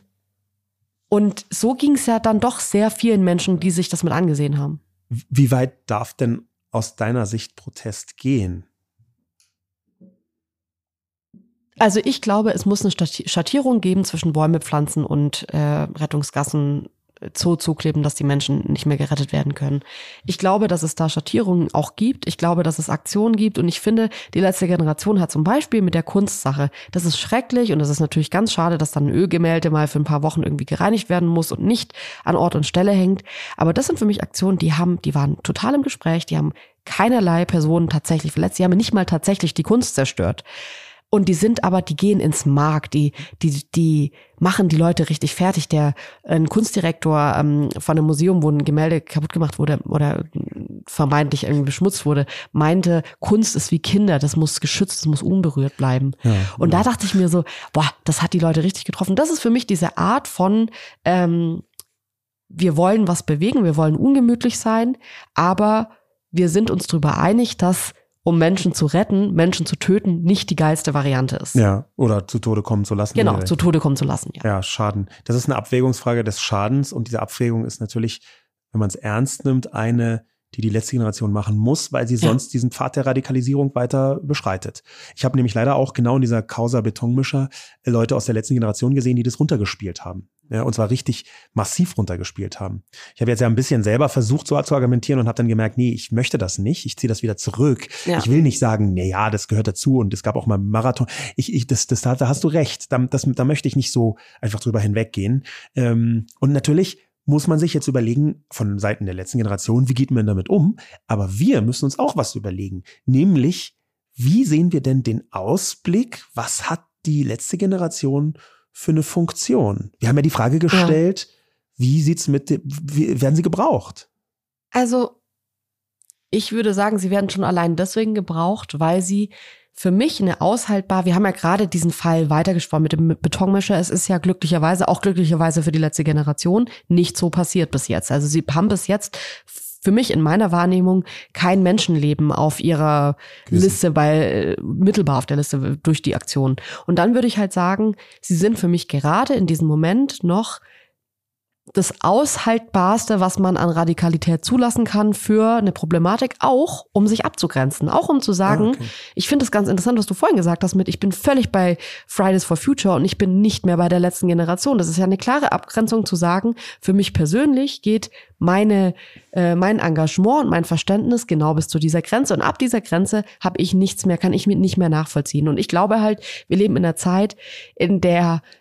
und so ging es ja dann doch sehr vielen Menschen, die sich das mit angesehen haben. Wie weit darf denn aus deiner Sicht Protest gehen? Also ich glaube, es muss eine Stati- Schattierung geben zwischen Bäume pflanzen und äh, Rettungsgassen äh, Zoo zukleben, dass die Menschen nicht mehr gerettet werden können. Ich glaube, dass es da Schattierungen auch gibt. Ich glaube, dass es Aktionen gibt. Und ich finde, die letzte Generation hat zum Beispiel mit der Kunstsache, das ist schrecklich und das ist natürlich ganz schade, dass dann ein Ölgemälde mal für ein paar Wochen irgendwie gereinigt werden muss und nicht an Ort und Stelle hängt. Aber das sind für mich Aktionen, die haben, die waren total im Gespräch, die haben keinerlei Personen tatsächlich verletzt, die haben nicht mal tatsächlich die Kunst zerstört. Und die sind aber, die gehen ins Mark, die, die, die machen die Leute richtig fertig. Der ein Kunstdirektor ähm, von einem Museum, wo ein Gemälde kaputt gemacht wurde oder vermeintlich irgendwie beschmutzt wurde, meinte, Kunst ist wie Kinder, das muss geschützt, das muss unberührt bleiben. Ja, und da dachte ich mir so, boah, das hat die Leute richtig getroffen. Das ist für mich diese Art von, ähm, wir wollen was bewegen, wir wollen ungemütlich sein, aber wir sind uns darüber einig, dass um Menschen zu retten, Menschen zu töten, nicht die geilste Variante ist. Ja, oder zu Tode kommen zu lassen. Genau, wäre. zu Tode kommen zu lassen, ja. Ja, Schaden. Das ist eine Abwägungsfrage des Schadens und diese Abwägung ist natürlich, wenn man es ernst nimmt, eine, die die letzte Generation machen muss, weil sie Ja. sonst diesen Pfad der Radikalisierung weiter beschreitet. Ich habe nämlich leider auch genau in dieser Causa Betonmischer äh, Leute aus der letzten Generation gesehen, die das runtergespielt haben. Ja, und zwar richtig massiv runtergespielt haben. Ich habe jetzt ja ein bisschen selber versucht, so zu argumentieren und habe dann gemerkt, nee, ich möchte das nicht. Ich ziehe das wieder zurück. Ja. Ich will nicht sagen, nee, ja, das gehört dazu und es gab auch mal einen Marathon. Ich, ich, das, das, da hast du recht. Da, das, da möchte ich nicht so einfach drüber hinweggehen. Ähm, und natürlich muss man sich jetzt überlegen, von Seiten der letzten Generation, wie geht man damit um? Aber wir müssen uns auch was überlegen. Nämlich, wie sehen wir denn den Ausblick? Was hat die letzte Generation für eine Funktion? Wir haben ja die Frage gestellt, ja. wie sieht's mit dem, wie, werden sie gebraucht? Also, ich würde sagen, sie werden schon allein deswegen gebraucht, weil sie für mich eine aushaltbar, wir haben ja gerade diesen Fall weitergesponnen mit dem Betonmischer, es ist ja glücklicherweise, auch glücklicherweise für die letzte Generation, nicht so passiert bis jetzt. Also sie haben bis jetzt für mich in meiner Wahrnehmung kein Menschenleben auf ihrer Gewissen. Liste, weil mittelbar auf der Liste durch die Aktion. Und dann würde ich halt sagen, sie sind für mich gerade in diesem Moment noch das Aushaltbarste, was man an Radikalität zulassen kann für eine Problematik, auch um sich abzugrenzen, auch um zu sagen, ah, okay. Ich finde es ganz interessant, was du vorhin gesagt hast mit, ich bin völlig bei Fridays for Future und ich bin nicht mehr bei der letzten Generation. Das ist ja eine klare Abgrenzung zu sagen, für mich persönlich geht meine äh, mein Engagement und mein Verständnis genau bis zu dieser Grenze und ab dieser Grenze habe ich nichts mehr, kann ich mir nicht mehr nachvollziehen. Und ich glaube halt, wir leben in einer Zeit, in der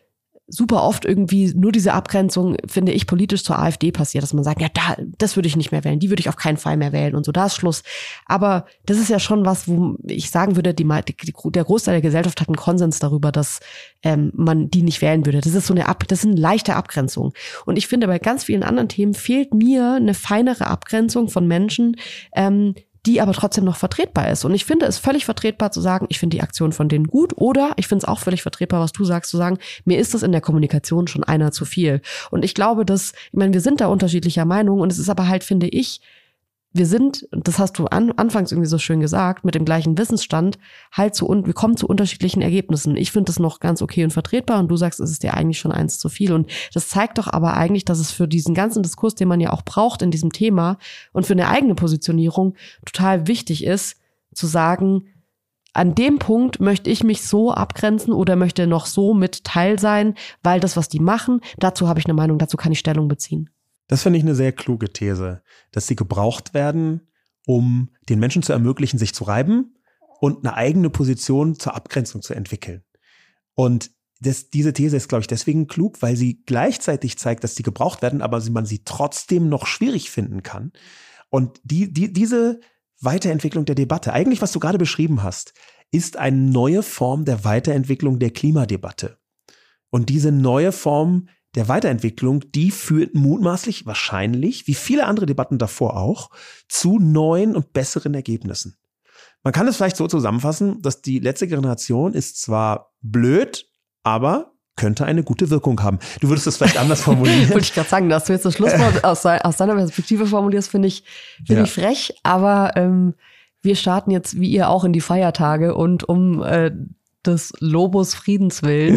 super oft irgendwie nur diese Abgrenzung, finde ich, politisch zur AfD passiert, dass man sagt, ja, da, das würde ich nicht mehr wählen, die würde ich auf keinen Fall mehr wählen und so, da ist Schluss. Aber das ist ja schon was, wo ich sagen würde, die, die, der Großteil der Gesellschaft hat einen Konsens darüber, dass ähm, man die nicht wählen würde. Das ist so eine Ab, das ist eine leichte Abgrenzung. Und ich finde, bei ganz vielen anderen Themen fehlt mir eine feinere Abgrenzung von Menschen, ähm, die aber trotzdem noch vertretbar ist. Und ich finde es völlig vertretbar zu sagen, ich finde die Aktion von denen gut, oder ich finde es auch völlig vertretbar, was du sagst, zu sagen, mir ist das in der Kommunikation schon einer zu viel. Und ich glaube, dass, ich meine, wir sind da unterschiedlicher Meinung und es ist aber halt, finde ich, wir sind, das hast du an, anfangs irgendwie so schön gesagt, mit dem gleichen Wissensstand, halt zu, wir kommen zu unterschiedlichen Ergebnissen. Ich finde das noch ganz okay und vertretbar und du sagst, es ist dir eigentlich schon eins zu viel. Und das zeigt doch aber eigentlich, dass es für diesen ganzen Diskurs, den man ja auch braucht in diesem Thema und für eine eigene Positionierung total wichtig ist, zu sagen, an dem Punkt möchte ich mich so abgrenzen oder möchte noch so mit Teil sein, weil das, was die machen, dazu habe ich eine Meinung, dazu kann ich Stellung beziehen. Das finde ich eine sehr kluge These, dass sie gebraucht werden, um den Menschen zu ermöglichen, sich zu reiben und eine eigene Position zur Abgrenzung zu entwickeln. Und das, diese These ist, glaube ich, deswegen klug, weil sie gleichzeitig zeigt, dass sie gebraucht werden, aber man sie trotzdem noch schwierig finden kann. Und die, die, diese Weiterentwicklung der Debatte, eigentlich was du gerade beschrieben hast, ist eine neue Form der Weiterentwicklung der Klimadebatte. Und diese neue Form der Weiterentwicklung, die führt mutmaßlich, wahrscheinlich, wie viele andere Debatten davor auch, zu neuen und besseren Ergebnissen. Man kann es vielleicht so zusammenfassen, dass die letzte Generation ist zwar blöd, aber könnte eine gute Wirkung haben. Du würdest es vielleicht anders formulieren. Wollte ich gerade sagen, dass du jetzt das Schlusswort aus, aus deiner Perspektive formulierst, finde ich, finde Ja. ich frech, aber ähm, wir starten jetzt, wie ihr auch, in die Feiertage und um äh, des Lobos Friedens willen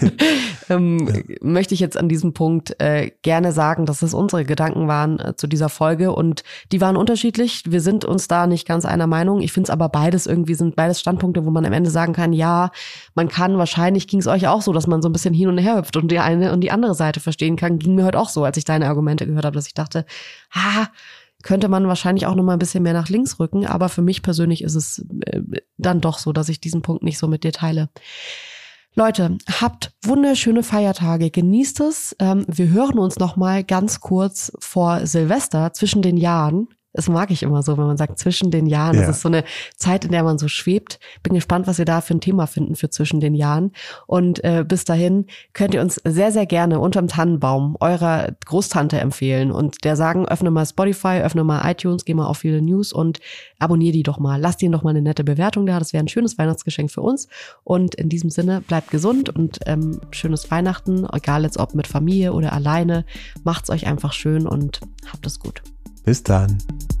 ähm, ja. möchte ich jetzt an diesem Punkt äh, gerne sagen, dass das unsere Gedanken waren äh, zu dieser Folge und die waren unterschiedlich. Wir sind uns da nicht ganz einer Meinung. Ich finde es aber beides irgendwie, sind beides Standpunkte, wo man am Ende sagen kann, ja, man kann, wahrscheinlich ging es euch auch so, dass man so ein bisschen hin und her hüpft und die eine und die andere Seite verstehen kann. Ging mir heute auch so, als ich deine Argumente gehört habe, dass ich dachte, ah, könnte man wahrscheinlich auch noch mal ein bisschen mehr nach links rücken. Aber für mich persönlich ist es äh, dann doch so, dass ich diesen Punkt nicht so mit dir teile. Leute, habt wunderschöne Feiertage. Genießt es. Ähm, wir hören uns noch mal ganz kurz vor Silvester zwischen den Jahren. Das mag ich immer so, wenn man sagt, zwischen den Jahren. Ja. Das ist so eine Zeit, in der man so schwebt. Bin gespannt, was wir da für ein Thema finden für zwischen den Jahren. Und äh, bis dahin könnt ihr uns sehr, sehr gerne unterm Tannenbaum eurer Großtante empfehlen und der sagen, öffne mal Spotify, öffne mal iTunes, geh mal auf viele News und abonnier die doch mal. Lasst ihnen doch mal eine nette Bewertung da. Das wäre ein schönes Weihnachtsgeschenk für uns. Und in diesem Sinne, bleibt gesund und ähm, schönes Weihnachten. Egal jetzt ob mit Familie oder alleine. Macht's euch einfach schön und habt es gut. Bis dann.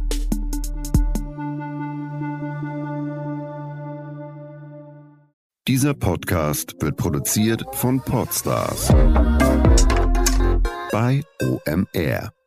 Dieser Podcast wird produziert von Podstars bei O M R.